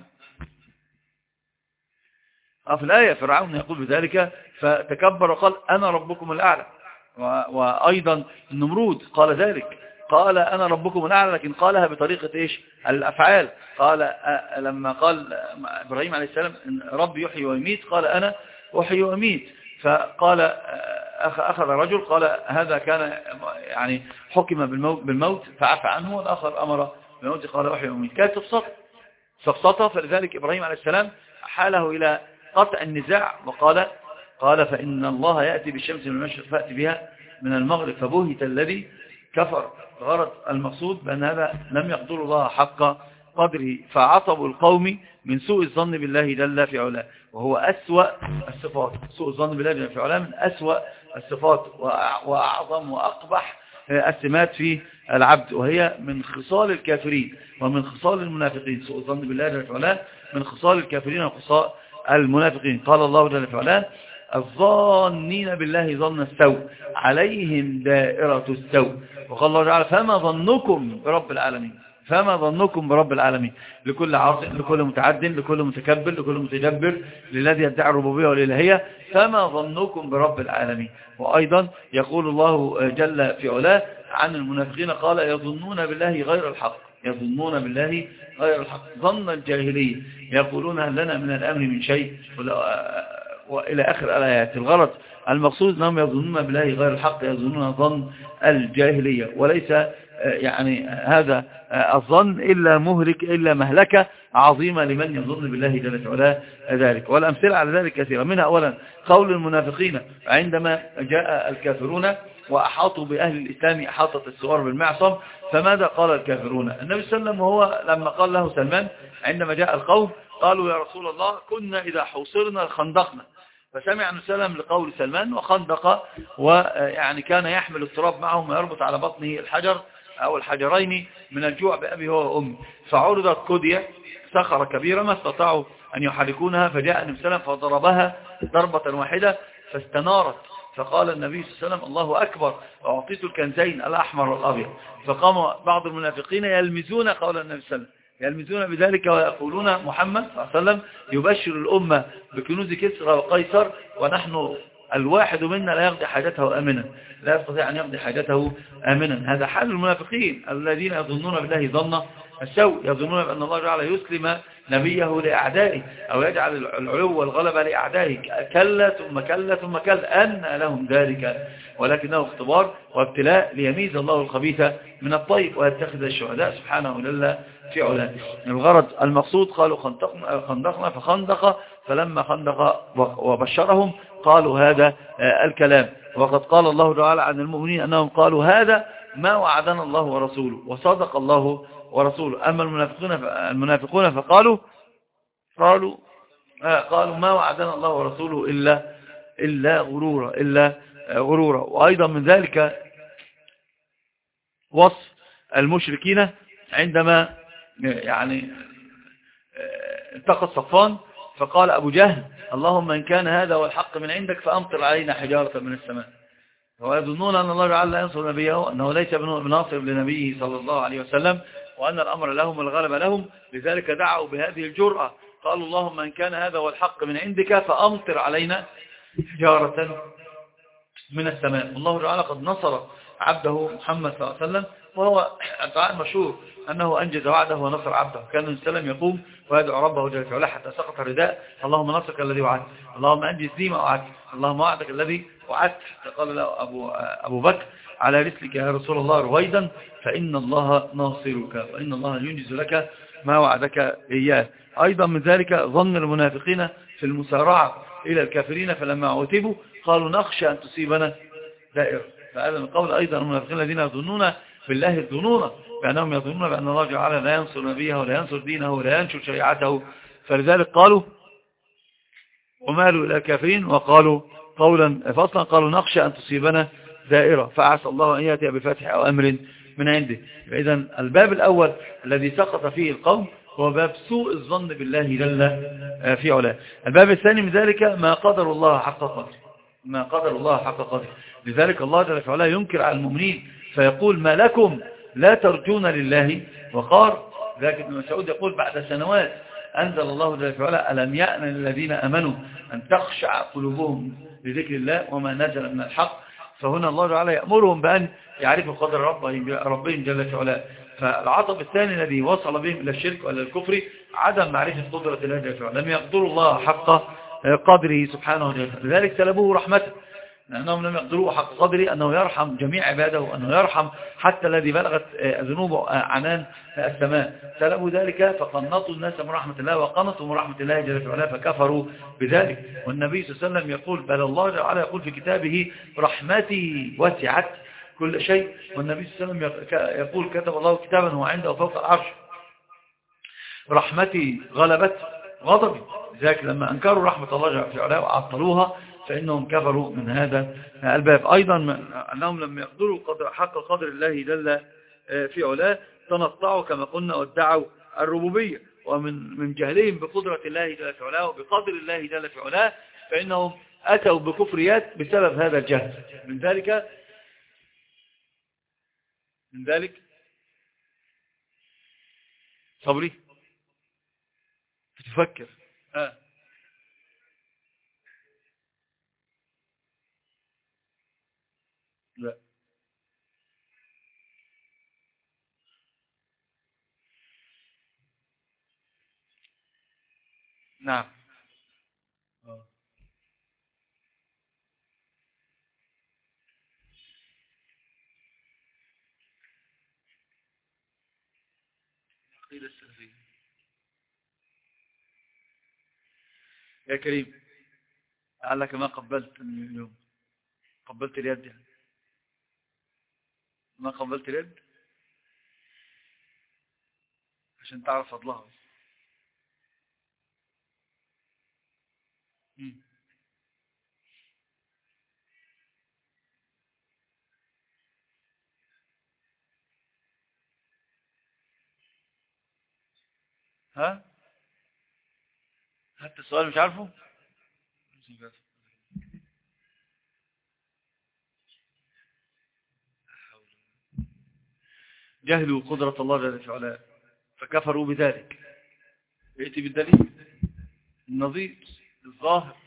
في الآية فرعون يقول بذلك فتكبر وقال أنا ربكم الأعلى. وأيضا النمرود قال ذلك قال أنا ربكم الأعلى، لكن قالها بطريقة إيش الأفعال. قال لما قال إبراهيم عليه السلام رب يحيي ويميت قال أنا أحيي ويميت. فقال أخذ رجل قال هذا كان يعني حكم بالموت فعفى عنه، والآخر أمر بالموت قال أحيي ويميت. كانت سفسطة سفسطة. فلذلك إبراهيم عليه السلام حاله إلى قطع النزاع وقال قال فإن الله يأتي بالشمس من المشرق فأتي بها من المغرب فبهت الذي كفر. غرض المقصود بأن هذا لم يقدر الله حق قدره، فعصبوا القوم من سوء الظن بالله جل في علاه، وهو أسوأ الصفات. سوء الظن بالله جل في علاه من أسوأ الصفات وأعظم وأقبح السمات في العبد، وهي من خصال الكافرين ومن خصال المنافقين. سوء الظن بالله جل في علاه من خصال الكافرين وخصال المنافقين. قال الله جل في علاه الظانين بالله ظن السوء عليهم دائرة السوء. وقال الله تعالى فما ظنكم برب العالمين، فما ظنكم برب العالمين، لكل عاصي، لكل متعد، لكل متكبر، لكل متجبر، للذي يدعي الربوبية والإلهية، فما ظنكم برب العالمين. وأيضا يقول الله جل في علاه عن المنافقين قال يظنون بالله غير الحق، يظنون بالله غير الحق ظن الجاهلية، يقولون هل لنا من الأمر من شيء، وإلى آخر الآيات. الغرض المقصود أنهم يظنون بالله غير الحق، يظنون ظن الجاهلية، وليس يعني هذا الظن إلا مهلك، إلا مهلكة عظيمة لمن يظن بالله جل وعلا ذلك. والأمثلة على ذلك كثيرة، منها أولا قول المنافقين عندما جاء الكافرون وأحاطوا بأهل الإسلام أحاطت السوار بالمعصم، فماذا قال الكافرون؟ النبي صلى الله عليه وسلم وهو لما قال له سلمان عندما جاء القوم قالوا يا رسول الله كنا إذا حوصرنا خندقنا، فسمع النبي صلى الله عليه وسلم لقول سلمان وخندق، ويعني كان يحمل التراب معه ويربط على بطنه الحجر أو الحجرين من الجوع بأبي هو وأمي، فعرضت كدية صخرة كبيرة ما استطاعوا أن يحركونها، فجاء النبي صلى الله عليه وسلم فضربها ضربة واحدة فاستنارت، فقال النبي صلى الله عليه وسلم الله أكبر وأعطيت الكنزين الأحمر والأبيض. فقام بعض المنافقين يلمزون قول النبي صلى الله عليه وسلم، يلمزون بذلك ويقولون محمد صلى الله عليه وسلم يبشر الأمة بكنوز كسرى وقيصر، ونحن الواحد منا لا يقضي حاجته آمنا، لا يستطيع أن يقضي حاجته آمنا. هذا حال المنافقين الذين يظنون بالله ظن السوء، يظنون بأن الله تعالى يسلم نبيه لأعدائه أو يجعل العلو والغلبة لأعدائه، كلا ثم كلا ثم كلا أن لهم ذلك، ولكنه اختبار وابتلاء ليميز الله الخبيث من الطيب ويتخذ الشهداء سبحانه جل في علاه. الغرض المقصود قالوا خندقنا فخندق، فلما خندق وبشرهم قالوا هذا الكلام. وقد قال الله تعالى عن المؤمنين أنهم قالوا هذا ما وعدنا الله ورسوله وصدق الله ورسوله. أما المنافقون المنافقون فقالوا قالوا قالوا ما وعدنا الله ورسوله إلا إلا غرورا إلا غرورا. وأيضا من ذلك وصف المشركين عندما يعني التقى الصفان فقال أبو جهل اللهم إن كان هذا هو الحق من عندك فأمطر علينا حجارة من السماء. ويظنون أن الله تعالى لا ينصر نبيه، أنه ليس بناصر لنبيه صلى الله عليه وسلم، وأن الأمر لهم والغلب لهم، لذلك دعوا بهذه الجرأة قالوا اللهم إن كان هذا هو الحق من عندك فأمطر علينا حجارة من السماء. الله تعالى قد نصر عبده محمد صلى الله عليه وسلم، وهو الدعاء مشهور أنه أنجز وعده ونصر عبده. كان النبي صلى الله عليه وسلم يقوم ويدعو ربه جل وعلا حتى سقط الرداء اللهم نصرك الذي وعدت، اللهم أنجز لي ما وعدت، اللهم وعدك الذي وعدت. قال له أبو, أبو بكر على رسلك يا رسول الله رويدا فإن الله ناصرك وإن الله ينجز لك ما وعدك إياه. أيضا من ذلك ظن المنافقين في المسارعة إلى الكافرين فلما عتبوا قالوا نخشى أن تصيبنا دائرة. فهذا من قول أيضا المنافقين الذين يظنون بالله الظنون بأنهم يظنون بأن الله تعالى لا ينصر نبيه ولا ينصر دينه ولا ينشر شريعته، فلذلك قالوا ومالوا إلى الكافرين وقالوا قولا فصلا قالوا نخشى أن تصيبنا دائرة فعسى الله أن يأتي بفتح أو أمر من عنده. فإذا الباب الأول الذي سقط فيه القوم هو باب سوء الظن بالله جل في علاه. الباب الثاني من ذلك ما قدر الله حق قدره، ما قدر الله حق قدره. لذلك الله جل في علاه ينكر على المؤمنين فيقول ما لكم لا ترجون لله وقار. ذلك ابن مسعود يقول بعد سنوات أنزل الله جل في علاه ألم يأن للذين أمنوا أن تخشع قلوبهم لذكر الله وما نزل من الحق. فهنا الله تعالى يأمرهم بأن يعرفوا قدر ربهم جل في علاه. فالعطب الثاني الذي وصل بهم إلى الشرك وإلى الكفر عدم معرفة قدرة الله جل في علاه، لم يقدروا الله حق قدره سبحانه وتعالى، لذلك سلبوه رحمته لأنهم لم يقدروا حق قدره أنه يرحم جميع عباده وأنه يرحم حتى الذي بلغت ذنوبه عنان السماء. سلبوا ذلك فقنطوا الناس من رحمة الله وقنطوا من رحمة الله جل في علاه فكفروا بذلك. والنبي صلى الله عليه وسلم يقول بل الله تعالى يقول في كتابه رحمتي وسعت كل شيء. والنبي صلى الله عليه وسلم يقول كتب الله كتابا هو عنده فوق العرش رحمتي غلبت غضبي. لذلك لما أنكروا رحمة الله جل في علاه وعطلوها فإنهم كفروا من هذا الباب. أيضا أنهم لم يقدروا قدر حق قدر الله جل في علاه تنطعوا كما قلنا وادعوا الربوبية، ومن من جهلهم بقدرة الله جل في علاه وبقدر الله جل في علاه فإنهم أتوا بكفريات بسبب هذا الجهل. من ذلك من ذلك صبري تفكر ها لا نعم آه. العقيدة السلفية يا كريم لعلك ما قبلت اليوم قبلت اليد يعني. ما قبلت اليد عشان تعرف فضلها. مم. ها حتى السؤال مش عارفه. جهلوا قدرة الله جل وعلا فكفروا بذلك. ائتي بالدليل النظير الظاهر.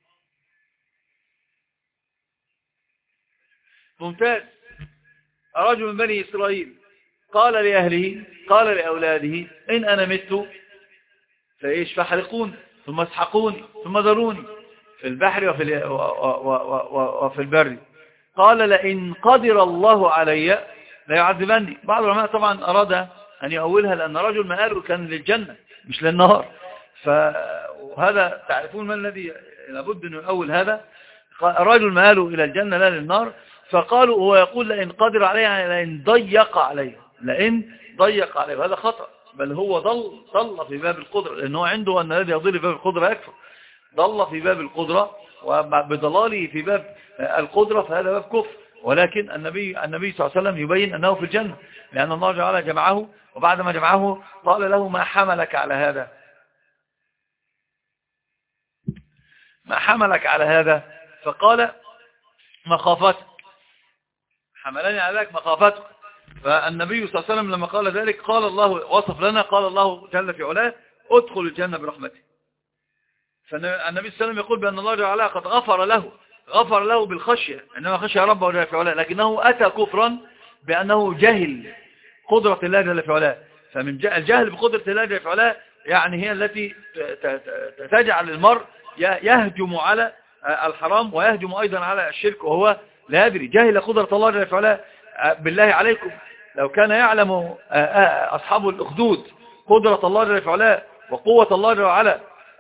ممتاز. رجل من بني إسرائيل قال لأهله قال لأولاده إن أنا مت فإيش فحرقون ثم اسحقوني ثم ذروني في البحر وفي, وفي البر. قال لئن قدر الله علي لا يعذبني. بعض العلماء طبعا أراد أن يؤولها لأن رجل مآله كان للجنة مش للنار. فهذا تعرفون ما الذي لابد أن يؤول هذا. رجل مآله إلى الجنة لا للنار. فقالوا هو يقول لئن قدر عليه يعني لئن ضيق عليه لئن ضيق عليه. وهذا خطأ بل هو ضل ضل في باب القدرة لأنه عنده أن الذي يضل في باب القدرة يكفر. ضل في باب القدرة وبضلاله في باب القدرة فهذا باب كفر. ولكن النبي النبي صلى الله عليه وسلم يبين أنه في الجنة لأن الله جعل جمعه وبعدما جمعه قال له ما حملك على هذا ما حملك على هذا فقال مخافتك حملني على ذلك مخافتك. فالنبي صلى الله عليه وسلم لما قال ذلك قال الله وصف لنا قال الله جل في علاه ادخل الجنة برحمته. فالنبي صلى الله عليه وسلم يقول بأن الله جل وعلا قد غفر له غفر له بالخشية إنما خشي ربه جل في علاه لكنه أتى كفرا بأنه جهل قدرة الله جل في علاه. فمن الجهل بقدرة الله جل في علاه يعني هي التي تجعل المرء يهجم على الحرام ويهجم أيضا على الشرك وهو لا يدري. جهل قدرة الله جل في علاه. بالله عليكم لو كان يعلم أصحاب الأخدود قدرة الله جل في علاه وقوة الله جل وعلا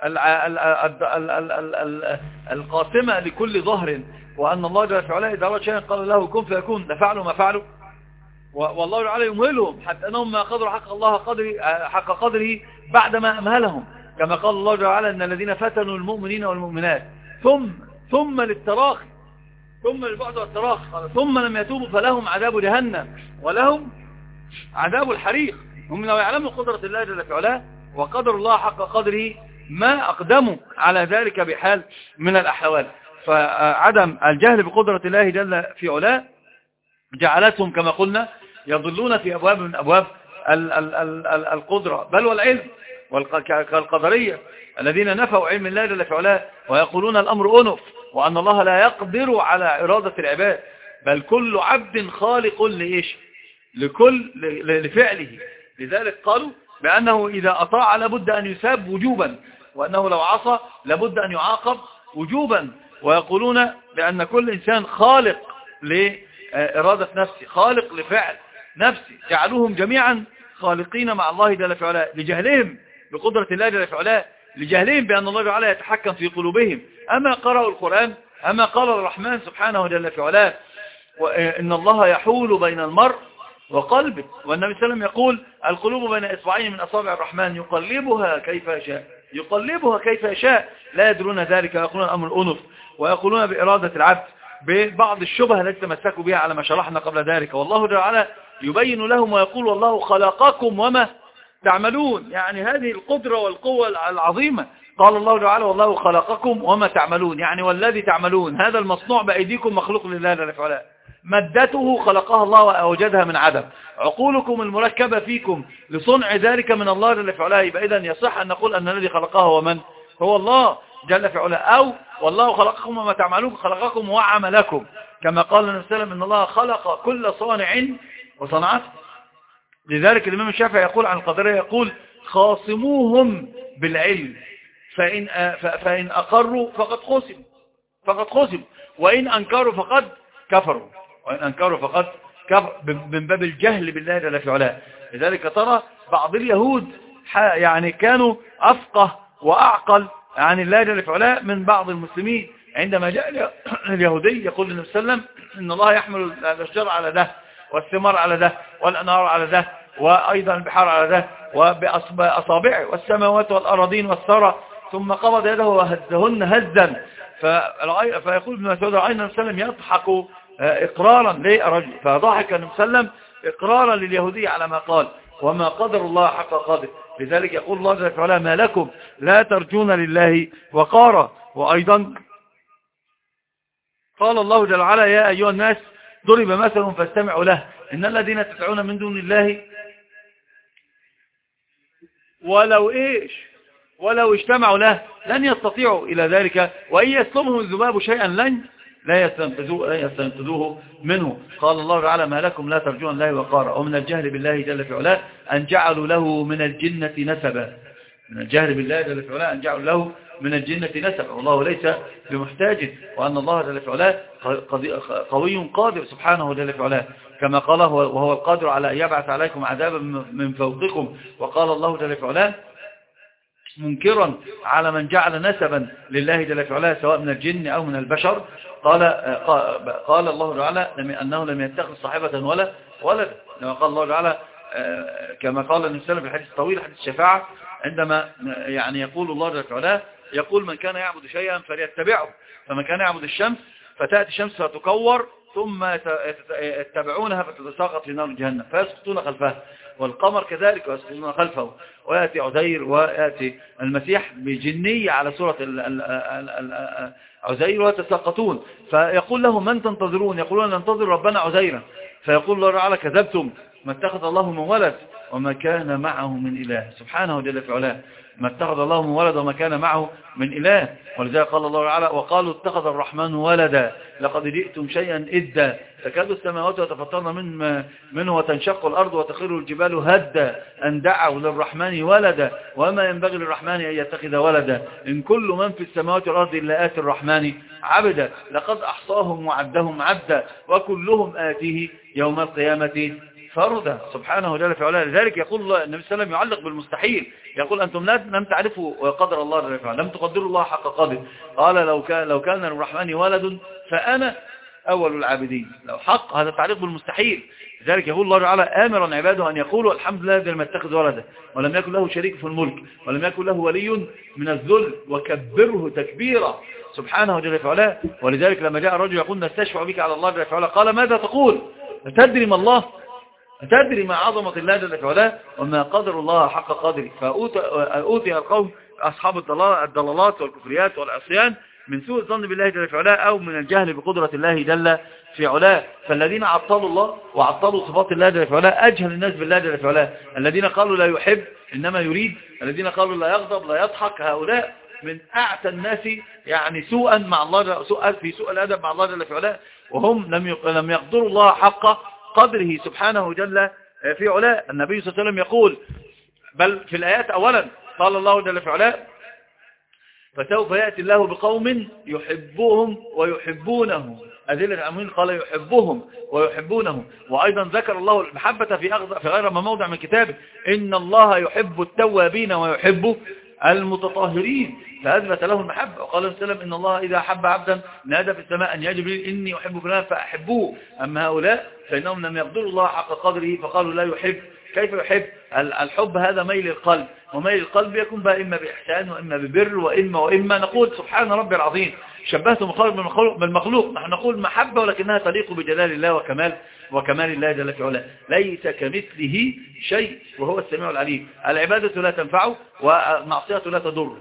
القاسمة لكل ظهر وأن الله جل في علاه إذا أراد شيئا قال له كن فيكون لفعلوا ما فعلوا والله تعالى يمهلهم حتى أنهم ما قدروا حق الله قدره حق قدره بعدما أمهلهم كما قال الله جل وعلا إن الذين فتنوا المؤمنين والمؤمنات ثم ثم للتراخي ثم للبعد والتراخي ثم لم يتوبوا فلهم عذاب جهنم ولهم عذاب الحريق. هم لو يعلموا قدرة الله جل في علاه وقدر الله حق قدره ما أقدموا على ذلك بحال من الأحوال. فعدم الجهل بقدرة الله جل في علاه جعلتهم كما قلنا يضلون في أبواب من أبواب القدرة بل والعلم كالقدرية الذين نفوا علم الله جل في علاه ويقولون الأمر أنف وأن الله لا يقدر على إرادة العباد بل كل عبد خالق لإيش لكل لفعله. لذلك قالوا بأنه إذا أطاع لابد أن يساب وجوبا وأنه لو عصى لابد أن يعاقب وجوبا. ويقولون بأن كل إنسان خالق لإرادة نفسه خالق لفعل نفسه. جعلوهم جميعا خالقين مع الله جل في علاه لجهلهم بقدرة الله جل في علاه لجهلهم بأن الله تعالى يتحكم في قلوبهم. أما قرأوا القرآن أما قال الرحمن سبحانه جل في علاه إن الله يحول بين المرء وقلبه والنبي صلى الله عليه وسلم يقول القلوب بين إصبعين من أصابع الرحمن يقلبها كيف يشاء يقلبها كيف يشاء لا يدرون ذلك ويقولون الأمر أنف ويقولون بإرادة العبد ببعض الشبه التي تمسكوا بها على ما شرحنا قبل ذلك. والله تعالى يبين لهم ويقول والله خلقكم وما تعملون. يعني هذه القدرة والقوة العظيمة قال الله تعالى والله خلقكم وما تعملون، يعني والذي تعملون هذا المصنوع بأيديكم مخلوق لله جل في علاه. مادته خلقها الله وأوجدها من عدم. عقولكم المركبة فيكم لصنع ذلك من الله جل في علاه. يبقى إذن يصح أن نقول أن الذي خلقها هو من؟ هو الله جل في علاه. أو والله خلقكم وما تعملون، خلقكم وعملكم، كما قال النبي صلى الله عليه وسلم إن الله خلق كل صانع وصنعته. لذلك الإمام الشافعي يقول عن القدرية، يقول خاصموهم بالعلم، فإن, فإن أقروا فقد خصم فقد خصم وإن أنكروا فقد كفروا وإن أنكروا فقد كفر، من باب الجهل بالله جل في علاه. لذلك ترى بعض اليهود يعني كانوا أفقه وأعقل عن الله جل في علاه من بعض المسلمين. عندما جاء اليهودي يقول النبي صلى الله عليه وسلم إن الله يحمل الأشجار على ده والثمار على ده والأنهار على ده وأيضا البحار على ده وبأصابعه والسماوات والأراضين والثرى، ثم قبض يده وهزهن هزا. فيقول ابن مسعود رأينا النبي صلى الله عليه وسلم يضحك إقرارا للرجل، فضحك النبي صلى الله عليه وسلم إقرارا لليهودي على ما قال وما قدر الله حق قدره. لذلك يقول الله جل وعلا ما لكم لا ترجون لله وقارا. وأيضا قال الله جل وعلا يا أيها الناس ضرب مثل فاستمعوا له إن الذين تدعون من دون الله ولو إيش ولو اجتمعوا له لن يستطيعوا إلى ذلك، وإن يسلمهم الذباب شيئا لن لا يستنقذوه منه. قال الله تعالى ما لكم لا ترجون الله وقارا. ومن الجهل بالله جل في علاه أن جعلوا له من الجنة نسبا. من الجهل بالله جل في علاه أن جعلوا له من الجنة نسبا، والله ليس بمحتاج، وأن الله جل في علاه قوي قادر سبحانه جل في علاه، كما قال وهو القادر على أن يبعث عليكم عذابا من فوقكم. وقال الله جل في علاه منكرا على من جعل نسبا لله جل في علاه سواء من الجن أو من البشر. قال قال الله تعالى أنه لم يتخذ صاحبة ولا ولد، كما قال الله تعالى كما قال النبي صلى الله عليه وسلم في الحديث الطويل حديث الشفاعة، عندما يعني يقول الله جل في علاه يقول من كان يعبد شيئا فليتبعه، فمن كان يعبد الشمس فتأتي الشمس فتكور ثم يتبعونها فتتساقط في نار جهنم فيسقطون خلفها، والقمر كذلك ويسقطون خلفه، ويأتي عزير ويأتي المسيح بجنية على صورة عزير ويتساقطون، فيقول لهم من تنتظرون؟ يقولون ننتظر ربنا عزيرا، فيقول الله تعالى كذبتم ما اتخذ الله من ولد وما كان معه من إله سبحانه جل في علاه. ما اتخذ الله من ولد وما كان معه من إله. ولذلك قال الله تعالى وقالوا اتخذ الرحمن ولدا لقد جئتم شيئا إدا تكاد السماوات يتفطرن من منه وتنشق الأرض وتخر الجبال هدا أن دعوا للرحمن ولدا وما ينبغي للرحمن أن يتخذ ولدا إن كل من في السماوات والأرض إلا آتي الرحمن عبدا لقد أحصاهم وعدهم عبدا وكلهم آتيه يوم القيامة فردا سبحانه جل في علاه. لذلك يقول الله النبي صلى الله عليه وسلم يعلق بالمستحيل، يقول أنتم لم تعرفوا قدر الله جل في علاه، لم تقدروا الله حق قدره. قال لو كان لو كان للرحمن ولد فأنا أول العابدين. لو حق هذا تعليق بالمستحيل. لذلك يقول الله تعالى آمرا عباده أن يقولوا الحمد لله الذي لم يتخذ ولدا ولم يكن له شريك في الملك ولم يكن له ولي من الذل وكبره تكبيرا سبحانه جل في علاه. ولذلك لما جاء الرجل يقول نستشفع بك على الله جل في علاه قال ماذا تقول؟ تدري ما الله تدري ما عظمة الله جل في علاه وما قدر الله حق قدره. فأوتي القوم أصحاب الضلالات والكفريات والعصيان من سوء الظن بالله جل في علاه أو من الجهل بقدرة الله جل في علاه. فالذين عطلوا الله وعطلوا صفات الله جل في علاه أجهل الناس بالله جل في علاه. الذين قالوا لا يحب إنما يريد، الذين قالوا لا يغضب لا يضحك، هؤلاء من أعتى الناس يعني سوءا مع الله سوءا في سوء الأدب مع الله جل في علاه، وهم لم لم يقدروا الله حق قدره سبحانه جل في علاه. النبي صلى الله عليه وسلم يقول بل في الآيات أولا قال الله جل في علاه فسوف يأتي الله بقوم يحبهم ويحبونه أذلة الأمين قال يحبهم ويحبونه. وأيضا ذكر الله المحبة في أغض في غير ما موضع من كتابه إن الله يحب التوابين ويحب المتطهرين فأثبت له المحبة. وقال النبي صلى الله عليه وسلم إن الله إذا أحب عبدا نادى في السماء أن يا جبريل إني أحب فلان فأحبوه. أما هؤلاء فإنهم لم يقدروا الله حق قدره فقالوا لا يحب. كيف يحب؟ الحب هذا ميل القلب، وميل القلب يكون بقى إما بإحسان وإما ببر وإما وإما نقول سبحان ربي العظيم شبهت مخلوق بالمخلوق. نحن نقول محبة ولكنها تليق بجلال الله وكمال وكمال الله جل في علاه. ليس كمثله شيء وهو السميع العليم. العبادة لا تنفعه والمعصية لا تضره.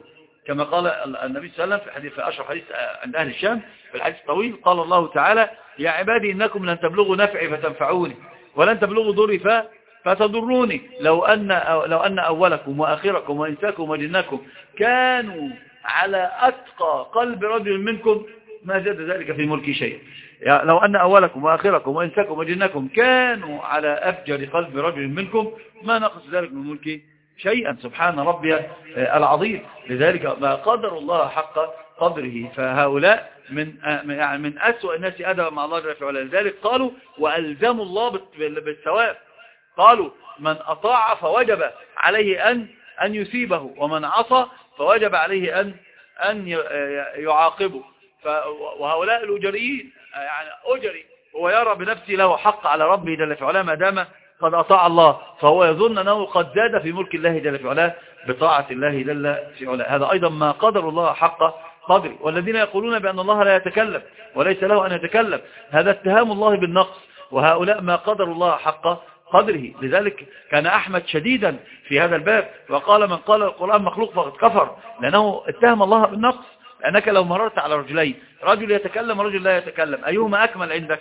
كما قال النبي صلى الله عليه وسلم في حديث في أشهر حديث عند أهل الشام في الحديث الطويل، قال الله تعالى يا عبادي إنكم لن تبلغوا نفعي فتنفعوني ولن تبلغوا ضري فتضروني، لو أن لو أن أولكم وآخركم وإنساكم وجنكم كانوا على أتقى قلب رجل منكم ما زاد ذلك في ملكي شيئا. يعني لو أن أولكم وآخركم وإنساكم وجنكم كانوا على أفجر قلب رجل منكم ما نقص ذلك من ملكي شيئا. سبحان ربي العظيم. لذلك ما قدر الله حق قدره. فهؤلاء من يعني من أسوأ الناس أدبا مع الله جل وعلا. لذلك قالوا وألزموا الله بالثواب، قالوا من أطاع فوجب عليه أن أن يثيبه، ومن عصى فوجب عليه أن أن يعاقبه. وهؤلاء الأجريين يعني أجري هو يرى بنفسه له حق على ربه جل وعلا ما دام قد أطاع الله، فهو يظن أنه قد زاد في ملك الله جل وعلا بطاعة الله جل وعلا. هذا أيضا ما قدر الله حق قدره. والذين يقولون بأن الله لا يتكلم وليس له أن يتكلم هذا اتهام الله بالنقص، وهؤلاء ما قدر الله حق قدره. لذلك كان أحمد شديدا في هذا الباب وقال من قال القرآن مخلوق فقد كفر، لأنه اتهم الله بالنقص. لأنك لو مررت على رجلين، رجل يتكلم ورجل لا يتكلم، أيهما أكمل عندك؟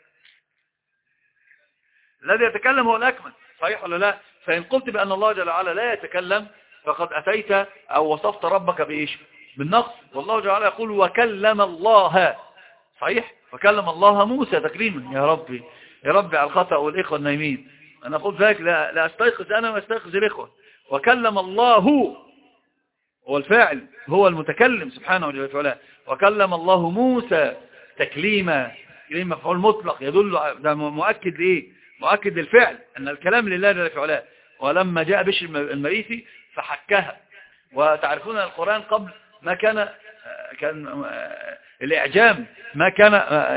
الذي يتكلم هو الأكمل، صحيح ولا لا؟ فإن قلت بأن الله جل وعلا لا يتكلم فقد أتيت أو وصفت ربك بإيش؟ بالنقص. والله جل وعلا يقول وكلم الله، صحيح؟ وكلم الله موسى تكريما. يا ربي يا ربي على الخطأ والإخوة النايمين، أنا أقول ذلك لا, لا أستيقظ أنا وأستيقظ الإخوة. وكلم الله هو الفاعل، هو المتكلم سبحانه وتعالى. وكلم الله موسى تكليما، كلمة مفعول مطلق يدل، ده مؤكد لإيه؟ مؤكد للفعل أن الكلام لله جل وعلا. ولما جاء بشر المريثي فحكها. وتعرفون القرآن قبل ما كان كان الإعجام، ما كان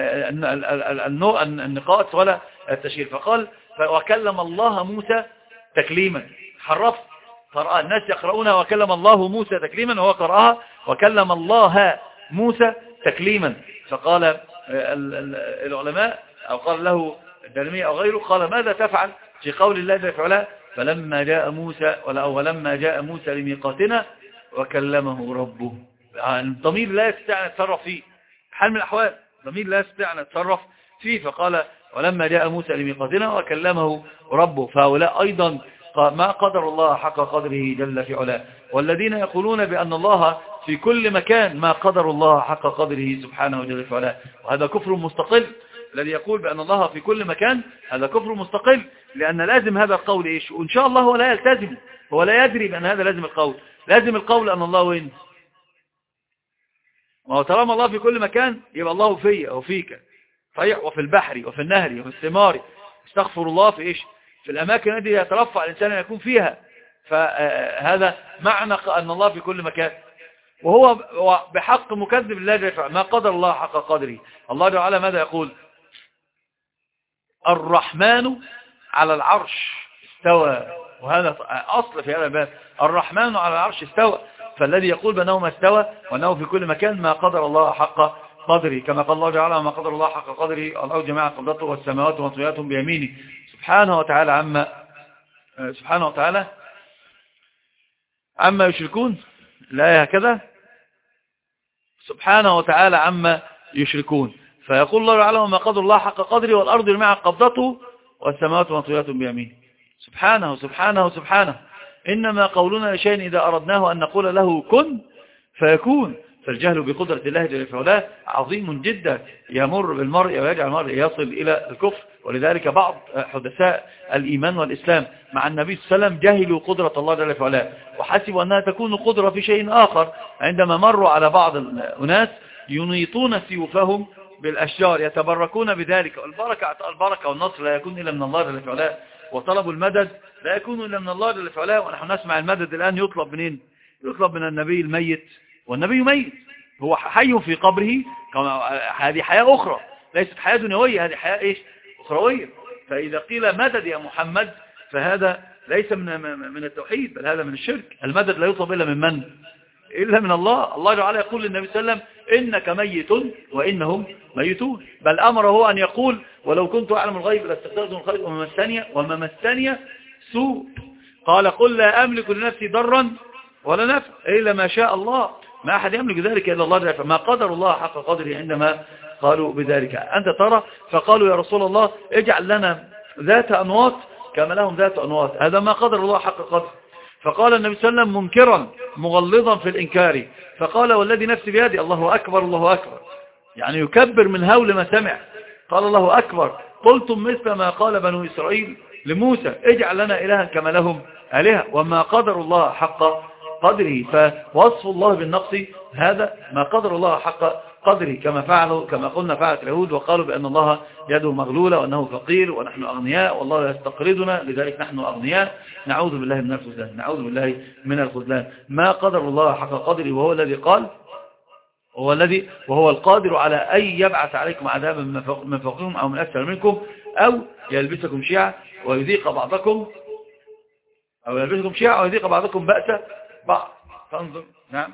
النقاط ولا التشهير، فقال وكلم الله موسى تكليما، حرف قرأ الناس يقرؤونها وكلم الله موسى تكليما، وهو قرأها وكلم الله موسى تكليما. فقال العلماء أو قال له الدارمي أو غيره، قال ماذا تفعل في قول الله جل وعلا فلما جاء موسى ولما جاء موسى لميقاتنا وكلمه ربه. الضمير لا يستطيع أن يتصرف فيه حال من الأحوال، الضمير لا يستطيع أن يتصرف فيه. فقال ولما جاء موسى لميقاتنا وكلمه ربه. فهؤلاء أيضا ما قدر الله حق قدره جل في علاه. والذين يقولون بأن الله في كل مكان ما قدر الله حق قدره سبحانه وجل في علاه، وهذا كفر مستقل. الذي يقول بأن الله في كل مكان هذا كفر مستقل، لأن لازم هذا القول إيش؟ وإن شاء الله هو لا يلتزم، هو لا يدري بأن هذا لازم القول. لازم القول أن الله وين؟ وهو طالما الله في كل مكان يبقى الله في أو فيك، صحيح؟ وفي البحر وفي النهر وفي الثمار. استغفر الله في إيش؟ في الأماكن التي يترفع الإنسان أن يكون فيها. فهذا معنى أن الله في كل مكان، وهو بحق مكذب الله ما قدر الله حق قدره. الله تعالى ماذا يقول؟ الرحمن على العرش استوى، وهذا أصل في هذا الباب، الرحمن على العرش استوى. فالذي يقول بأنه ما استوى وأنه في كل مكان ما قدر الله حق قدره، كما قال الله تعالى ما قدر الله حق قدره الأرض جميعا قبضته والسماوات مطويات بيمينه سبحانه وتعالى عما سبحانه وتعالى عما يشركون. لا هكذا سبحانه وتعالى عما يشركون. فيقول الله تعالى ما قدر الله حق قدره والأرض جميعا قبضته والسماوات مطويات بيمينه سبحانه سبحانه سبحانه. إنما قولنا لشيء إذا أردناه أن نقول له كن فيكون. فالجهل بقدرة الله جل وعلا عظيم جدا، يمر بالمرء ويجعل المرء يصل إلى الكفر. ولذلك بعض حدثاء الإيمان والإسلام مع النبي صلى الله عليه وسلم جهلوا قدرة الله جل وعلا وحسبوا أنها تكون قدرة في شيء آخر، عندما مروا على بعض الناس ينيطون سيوفهم بالأشجار يتبركون بذلك. البركة البركة والنصر لا يكون إلا من الله جل وعلا، وطلب المدد لا يكون إلا من الله جل وعلا. ونحن نسمع المدد الآن يطلب منين؟ يطلب من النبي الميت، والنبي ميت، هو حي في قبره. هذه حياة أخرى ليست حياة دنيوية، هذه حياة إيش؟ أخروية. فإذا قيل مدد يا محمد فهذا ليس من من التوحيد، بل هذا من الشرك. المدد لا يطلب إلا من من؟ إلا من الله. الله تعالى يقول للنبي صلى الله عليه وسلم إنك ميت وإنهم ميتون، بل أمره أن يقول ولو كنت أعلم الغيب لاستغفرت من الخير وما مسني وما مسني سوء. قال قل لا أملك لنفسي ضرا ولا نفع إلا ما شاء الله، ما أحد يملك ذلك إلا الله جل وعلا. ما قدر الله حق قدره عندما قالوا بذلك. أنت ترى فقالوا يا رسول الله اجعل لنا ذات أنواط كما لهم ذات أنواط، هذا ما قدر الله حق قدره. فقال النبي صلى الله عليه وسلم منكرا مغلظا في الإنكار، فقال والذي نفسي بيدي الله أكبر الله أكبر، يعني يكبر من هول ما سمع. قال الله أكبر قلتم مثل ما قال بنو إسرائيل لموسى اجعل لنا إلها كما لهم آلهة، وما قدر الله حق قدره. فوصف الله بالنقص هذا ما قدر الله حق قدره، كما فعلوا كما قلنا فعلت اليهود وقالوا بأن الله يده مغلولة وأنه فقير ونحن أغنياء والله يستقرضنا لذلك نحن أغنياء. نعوذ بالله من الخذلان، نعوذ بالله من الخذلان. ما قدر الله حق قدره، وهو الذي قال وهو الذي وهو القادر على أن يبعث عليكم عذابا من فوقكم أو من أسفل منكم أو يلبسكم شيعا ويذيق بعضكم أو يلبسكم شيعا ويذيق بعضكم بأس بعض. فانظر. نعم.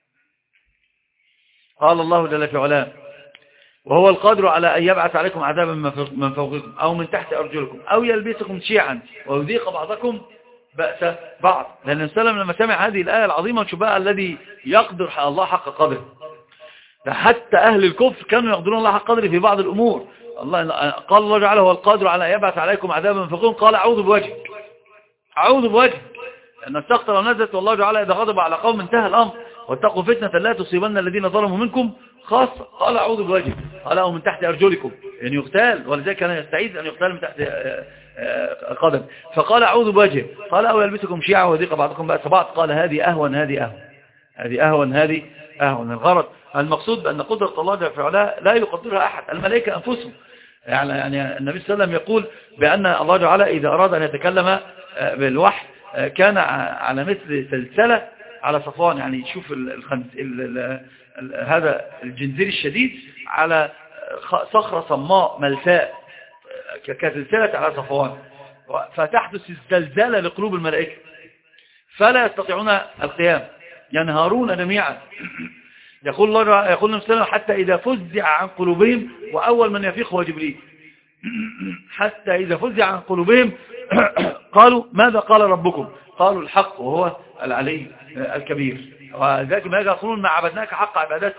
قال الله جل في علاه وهو القادر على أن يبعث عليكم عذابا من فوقكم أو من تحت أرجلكم أو يلبسكم شيعا ويذيق بعضكم بأس بعض. لأن السلام لما سمع هذه الآية العظيمة شباء الذي يقدر الله حق قدره، حتى أهل الكفر كانوا يقدرون الله حق قدره في بعض الأمور. الله قال الله تعالى هو القادر على أن يبعث عليكم عذابا من فوقكم، قال أعوذ بوجهك أعوذ بوجهك، لأن السخط لو نزلت والله تعالى إذا غضب على قوم انتهى الأمر واتقوا فتنة لا تصيبن الذين ظلموا منكم خاصة. قال أعوذ بوجهك، قال أو من تحت أرجلكم، يعني يغتال، ولذلك كان يستعيذ أن يغتال من تحت قدم. فقال أعوذ بوجهك، قال أو يلبسكم شيعا ويذيق بعضكم بأس بعض، قال هذه أهون هذه أهون هذه أهون هذه أهون. الغرض المقصود بأن قدرة الله جل وعلا لا يقدرها أحد، الملائكة أنفسهم. يعني يعني النبي صلى الله عليه وسلم يقول بأن الله جل وعلا إذا أراد أن يتكلم بالوحي كان على مثل سلسلة على صفوان، يعني يشوف الخنز... ال... ال... ال... هذا الجنزير الشديد على صخرة صماء ملساء كسلسلة على صفوان، فتحدث الزلزال لقلوب الملائكة فلا يستطيعون القيام، ينهارون جميعا. يقول الله يقول النبي صلى الله عليه وسلم حتى إذا فزع عن قلوبهم، وأول من يفيق هو جبريل، حتى إذا فزع عن قلوبهم قالوا ماذا قال ربكم؟ قالوا الحق وهو العلي الكبير. وذلك ما يقولون ما عبدناك حق عبادتك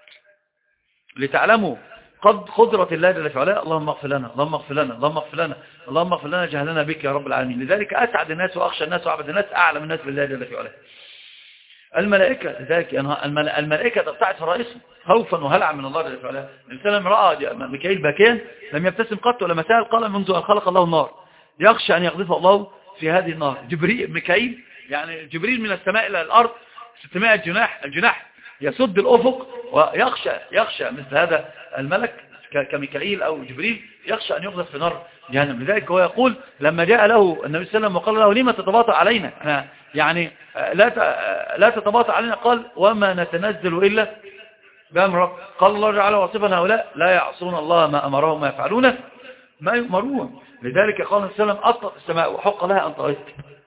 لتعلموا قد قدرة الله جل وعلا. اللهم اغفر لنا اللهم اغفر لنا اللهم اغفر لنا اللهم اغفر لنا جهلنا بك يا رب العالمين. لذلك أسعد الناس وأخشى الناس وأعبد الناس أعلم الناس بالله جل وعلا الملائكة. لذلك الملائكة تبتعد فرائسهم خوفا وهلعا من الله جل وعلا. الإنسان رأى ميكائيل باكيا لم يبتسم قط ولا مساء، قال منذ أن خلق الله النار يخشى أن يقذف الله في هذه النار. جبريل ميكائيل يعني جبريل من السماء إلى الأرض ستمائة جناح، الجناح يسد الأفق، ويخشى يخشى مثل هذا الملك كميكائيل أو جبريل يخشى أن يقذف في نار جهنم. لذلك هو يقول لما جاء له النبي صلى الله عليه وسلم وقال له لما تتباطأ علينا، أنا يعني لا لا تتباطأ علينا، قال وما نتنزل إلا بأمر رب. قال الله تعالى وصفا هؤلاء لا يعصون الله ما أمرهم ما يفعلون ما يؤمرون. لذلك قال النبي صلى الله عليه وسلم أطلق السماء وحق لها أن طغت،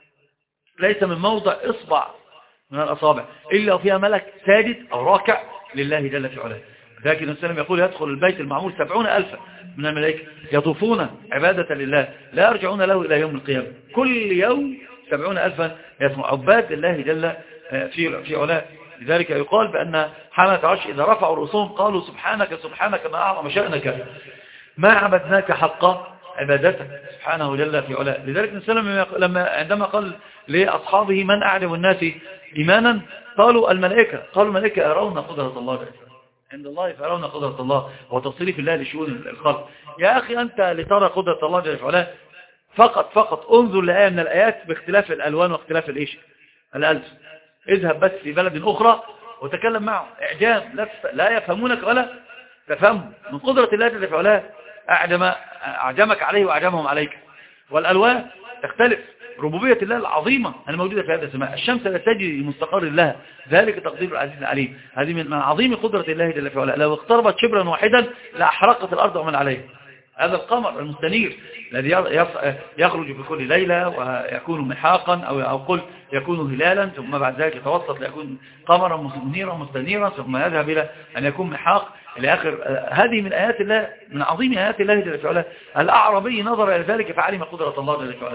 ليس من موضع إصبع من الأصابع إلا فيها ملك ساجد أو راكع لله جل في علاه. لكن النبي صلى الله عليه وسلم يقول يدخل البيت المعمور سبعون ألفا من الملائكة يطوفون عبادة لله لا يرجعون له إلى يوم القيامة، كل يوم سبعون ألفا يسمع عباد الله جل في في علاه. لذلك يقال بأن حملة العرش إذا رفعوا رؤوسهم قالوا سبحانك سبحانك ما أعظم شأنك ما عبدناك حق عبادتك سبحانه جل في علاه. لذلك النبي صلى الله عليه وسلم لما عندما قال لأصحابه من أعلم الناس إيمانا قالوا الملائكة، قالوا الملائكة يرون قدرة الله عند الله فيرون قدرة الله وتصريف الله لشؤون الخلق. يا أخي أنت لترى قدرة الله جل في علاه فقط فقط انظر لآية من الآيات باختلاف الألوان واختلاف الإيش الألف، اذهب بس في بلد أخرى وتكلم معهم إعجام لا يفهمونك ولا تفهم من قدرة الله جل في علاه. أعجم أعجمك عليه وأعجمهم عليك، والألوان تختلف. ربوبية الله العظيمة الموجودة في هذا السماء، الشمس لا تجري لمستقر لها ذلك تقدير العزيز العليم. هذه من عظيم قدرة الله جل في علاه. لو اقتربت شبرا واحدا لأحرقت الأرض ومن عليها. هذا القمر المستنير الذي يخرج في كل ليلة ويكون محاقا أو أقول يكون هلالا ثم بعد ذلك يتوسط ليكون قمرا منيرا مستنيرا ثم يذهب إلى أن يكون محاق إلى آخر. هذه من آيات الله من عظيم آيات الله جل في علاه. الأعرابي نظر إلى ذلك فعلم قدرة الله جل في علاه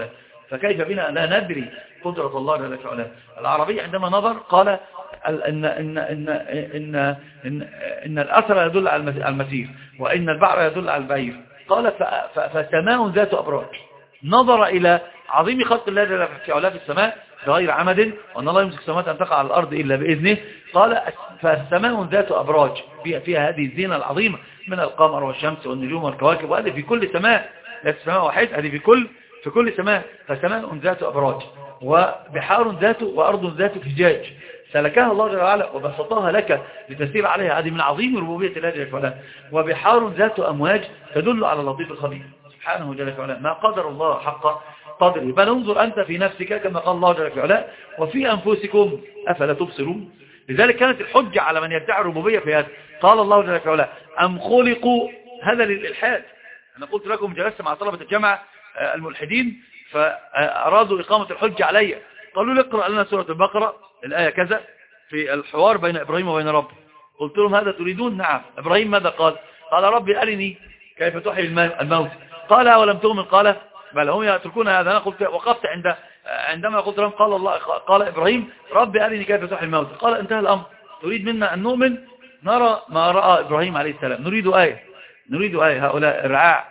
فكيف بنا أن لا ندري قدرة الله جل في علاه؟ العربي عندما نظر قال إن, إن, إن, إن, إن, إن الأثر يدل على المسير، وإن البعر يدل على البعير. قال فسماء ذات أبراج. نظر إلى عظيم خلق الله جل في علاه في السماء بغير عمد، وأن الله يمسك السماوات أن تقع على الأرض إلا بإذنه. قال فالسماء ذات أبراج فيها هذه الزينة العظيمة من القمر والشمس والنجوم والكواكب، وهذه في كل سماء، لا في سماء واحد، هذه في كل في كل سماء. فسماء ذات أبراج وبحار ذات وأرض ذات فجاج سلكها الله جل وعلا وبسطها لك لتسير عليها. هذه من عظيم ربوبية الله جل وعلا. وبحار ذات أمواج تدل على اللطيف الخبير سبحانه جل وعلا. ما قدر الله حق قدره. بل انظر أنت في نفسك كما قال الله جل وعلا وفي أنفسكم أفلا تبصرون. لذلك كانت الحجة على من يدعي الربوبية في هذا. قال الله جل وعلا أم خلقوا، هذا للإلحاد. أنا قلت لكم جلست مع طلبة الجامعة الملحدين فأرادوا إقامة الحجة علي، قالوا لي اقرأ لنا سورة البقرة الآية كذا في الحوار بين إبراهيم وبين ربه. قلت لهم هذا تريدون؟ نعم. إبراهيم ماذا قال؟ قال ربي أرني كيف تحيي الموت. قال ولم تؤمن؟ قال بل هم يتركون هذا. أنا قلت وقفت عند عندما قلت لهم قال الله قال إبراهيم ربي أرني كيف تحيي الموت. قال انتهى الأمر. تريد منا أن نؤمن نرى ما رأى إبراهيم عليه السلام. نريد آية نريد آية. هؤلاء الرعاع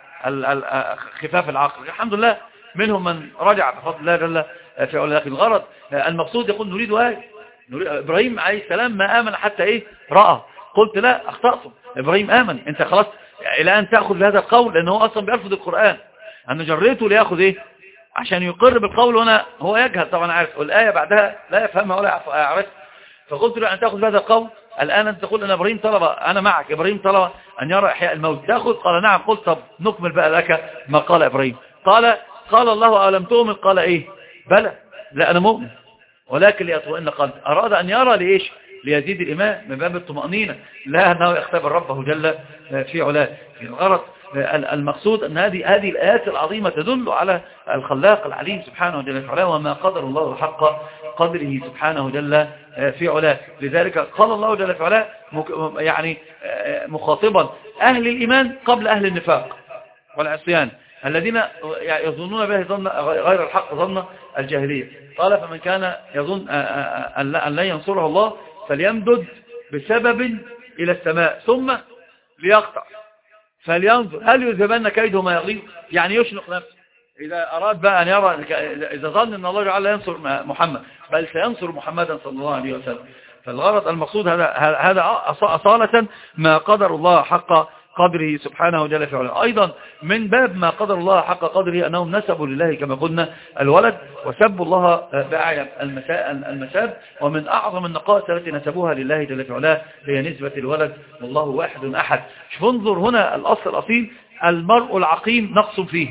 خفاف العقل الحمد لله منهم من رجع بفضل الله جل في علاه. لكن الغرض المقصود يقول نريد آية. إبراهيم عليه السلام ما آمن حتى إيه رأى. قلت لا أخطأتم، إبراهيم آمن. أنت خلاص إلى أن تأخذ بهذا القول لأنه أصلا بيرفض القرآن. أنا جريته ليأخذ إيه عشان يقر بالقول، هنا هو يجهل طبعا عارف، والآية بعدها لا يفهمها ولا يعرف. فقلت له أن تأخذ بهذا القول. الآن أنت تقول أن إبراهيم طلب، أنا معك، إبراهيم طلب أن يرى إحياء الموت، تأخذ؟ قال نعم. قلت طب نكمل بقى لك ما قال إبراهيم. قال قال الله ألم تؤمن؟ قال إيه بلى لا أنا مؤمن ولكن ليطمئن قلبي. أراد أن يرى لإيش؟ ليزيد الإيمان من باب الطمأنينة، لا أنه يختبر ربه جل في علاه. في الغرض المقصود أن هذه هذه الآيات العظيمة تدل على الخلاق العليم سبحانه جل في علاه وما قدر الله حق قدره سبحانه جل في علاه. لذلك قال الله جل في علاه يعني مخاطبا أهل الإيمان قبل أهل النفاق والعصيان الذين يظنون به ظن غير الحق ظن الجاهلية. قال فمن كان يظن أن لا ينصره الله فليمدد بسبب إلى السماء ثم ليقطع فلينظر هل يذهبن كيده ما يغيظ. يعني يشنق نفسه إذا أراد بقى أن يرى، إذا ظن أن الله تعالى ينصر محمد بل سينصر محمدا صلى الله عليه وسلم. فالغرض المقصود هذا هذا أصالة ما قدر الله حق قدره سبحانه جل في علاه. أيضا من باب ما قدر الله حق قدره أنهم نسبوا لله كما قلنا الولد وسبوا الله بأعين المساب. ومن أعظم النقائص التي نسبوها لله جل في علاه هي نسبة الولد والله واحد أحد. فانظر هنا الأصل الأصيل المرء العقيم نقص فيه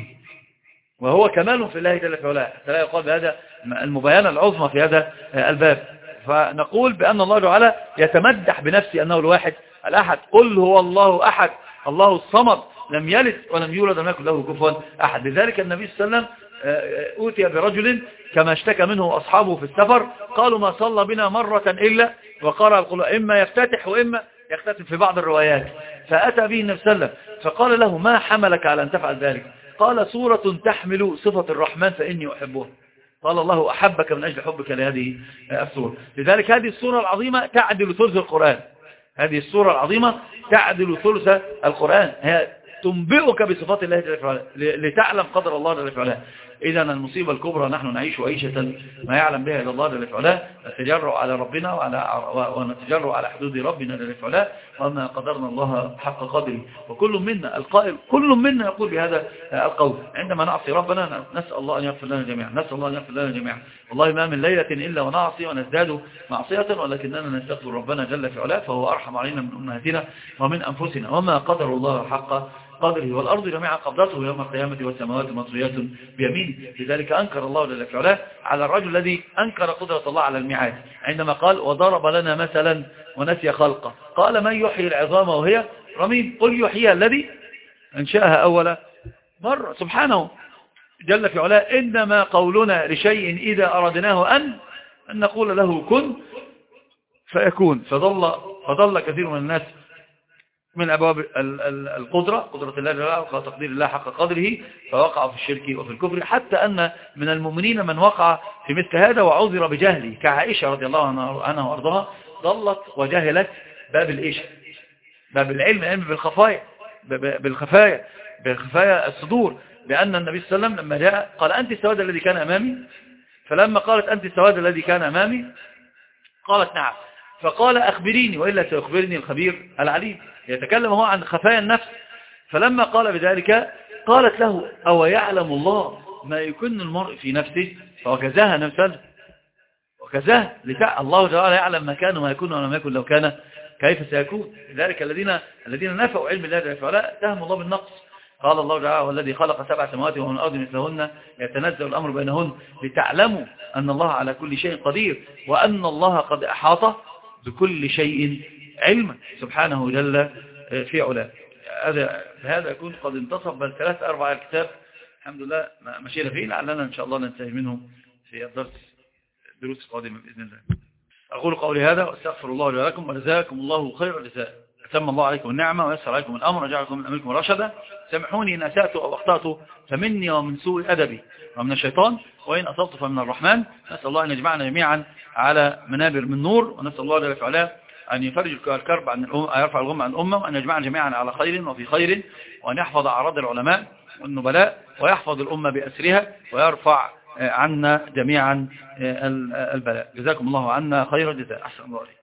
وهو كمال في الله جل في علاه، لا يقال بهذا المبينة العظمى في هذا الباب. فنقول بأن الله تعالى يتمدح بنفسه أنه الواحد الأحد. قل هو الله أحد الله الصمد لم يلد ولم يولد ولم يكن له كفوا أحد. لذلك النبي صلى الله عليه وسلم أوتي برجل كما اشتكى منه أصحابه في السفر قالوا ما صلى بنا مرة إلا وقرأ القرآن، إما يفتتح وإما يختتم في بعض الروايات. فأتى به النبي صلى الله عليه وسلم فقال له ما حملك على أن تفعل ذلك؟ قال سورة تحمل صفة الرحمن فإني أحبها. قال الله أحبك من أجل حبك لهذه السورة. لذلك هذه السورة العظيمة تعدل ثلث القرآن. هذه السورة العظيمة تعدل ثلث القرآن، هي تنبئك بصفات الله جل وعلا لتعلم قدر الله جل وعلا. إذا المصيبة الكبرى نحن نعيش عيشة ما يعلم بها إلا الله جل وعلا، نتجرأ على ربنا وعلى ونتجرأ على حدود ربنا جل وعلا وما قدرنا الله حق قدره. وكل منا القائل كل منا يقول بهذا القول عندما نعصي ربنا نسأل الله أن يغفر لنا جميعا، نسأل الله أن يغفر لنا جميعا. والله ما من ليلة إلا ونعصي ونزداد معصية ولكننا نستغفر ربنا جل في علاه فهو أرحم علينا من أمهاتنا ومن أنفسنا. وما قدر الله حق قدره والأرض جميعا قبضته يوم القيامة والسماوات مطويات بيمينه. لذلك أنكر الله جل في علاه على الرجل الذي أنكر قدرة الله على الميعاد عندما قال وضرب لنا مثلا ونسي خلقه. قال من يحيي العظام وهي رميم قل يحييها الذي أنشأها أول مرة. سبحانه جل في علاه إنما قولنا لشيء إذا أردناه أن أن نقول له كن فيكون. فضل, فضل كثير من الناس من أبواب القدرة، قدرة الله جل وعلا وتقدير الله حق قدره، فوقع في الشرك وفي الكفر، حتى أن من المؤمنين من وقع في مثل هذا وعذر بجهله، كعائشة رضي الله عنها وأرضاها، ضلت وجهلت باب الإيش باب العلم، العلم بالخفايا بالخفايا بالخفايا الصدور، بأن النبي صلى الله عليه وسلم لما جاء قال أنت السواد الذي كان أمامي، فلما قالت أنت السواد الذي كان أمامي قالت نعم، فقال أخبريني وإلا سيخبرني الخبير العليم، يتكلم هو عن خفايا النفس. فلما قال بذلك قالت له أو يعلم الله ما يكن المرء في نفسه، فوكزاها نفسه وكزاها لتع الله تعالى يعلم ما كان وما يكون ولم يكن لو كان كيف سيكون. لذلك الذين الذين نفوا علم الله جل وعلا اتهموا الله بالنقص. قال الله تعالى والذي خلق سبع سماوات ومن الأرض مثلهن يتنزل الأمر بينهن لتعلموا أن الله على كل شيء قدير وأن الله قد أحاط بكل شيء علما سبحانه جل في علاه. هذا هذا يكون قد انتصف بل ثلاث أربع الكتاب الحمد لله مشينا فيه، لعلنا إن شاء الله ننتهي منهم في الدرس الدروس القادمة بإذن الله. أقول قولي هذا وأستغفر الله لي ولكم وجزاكم الله خير الجزاء. أتم الله عليكم النعمة ويسر عليكم الأمر وجعلكم من أمركم رشدا. سامحوني إن أسأت أو أخطأت فمني ومن سوء أدبي ومن الشيطان، وإن أصبت فمن الرحمن. نسأل الله أن يجمعنا جميعا على منابر من نور، ونسأل الله جل وعلا أن يفرج الكرب عن الأمة، يرفع الغم عن الأمة، وأن يجمعنا جميعا على خير وفي خير، وأن يحفظ أعراض العلماء والنبلاء ويحفظ الأمة بأسرها ويرفع عنا جميعا البلاء. جزاكم الله عنا خير الجزاء. أحسن الله عليكم.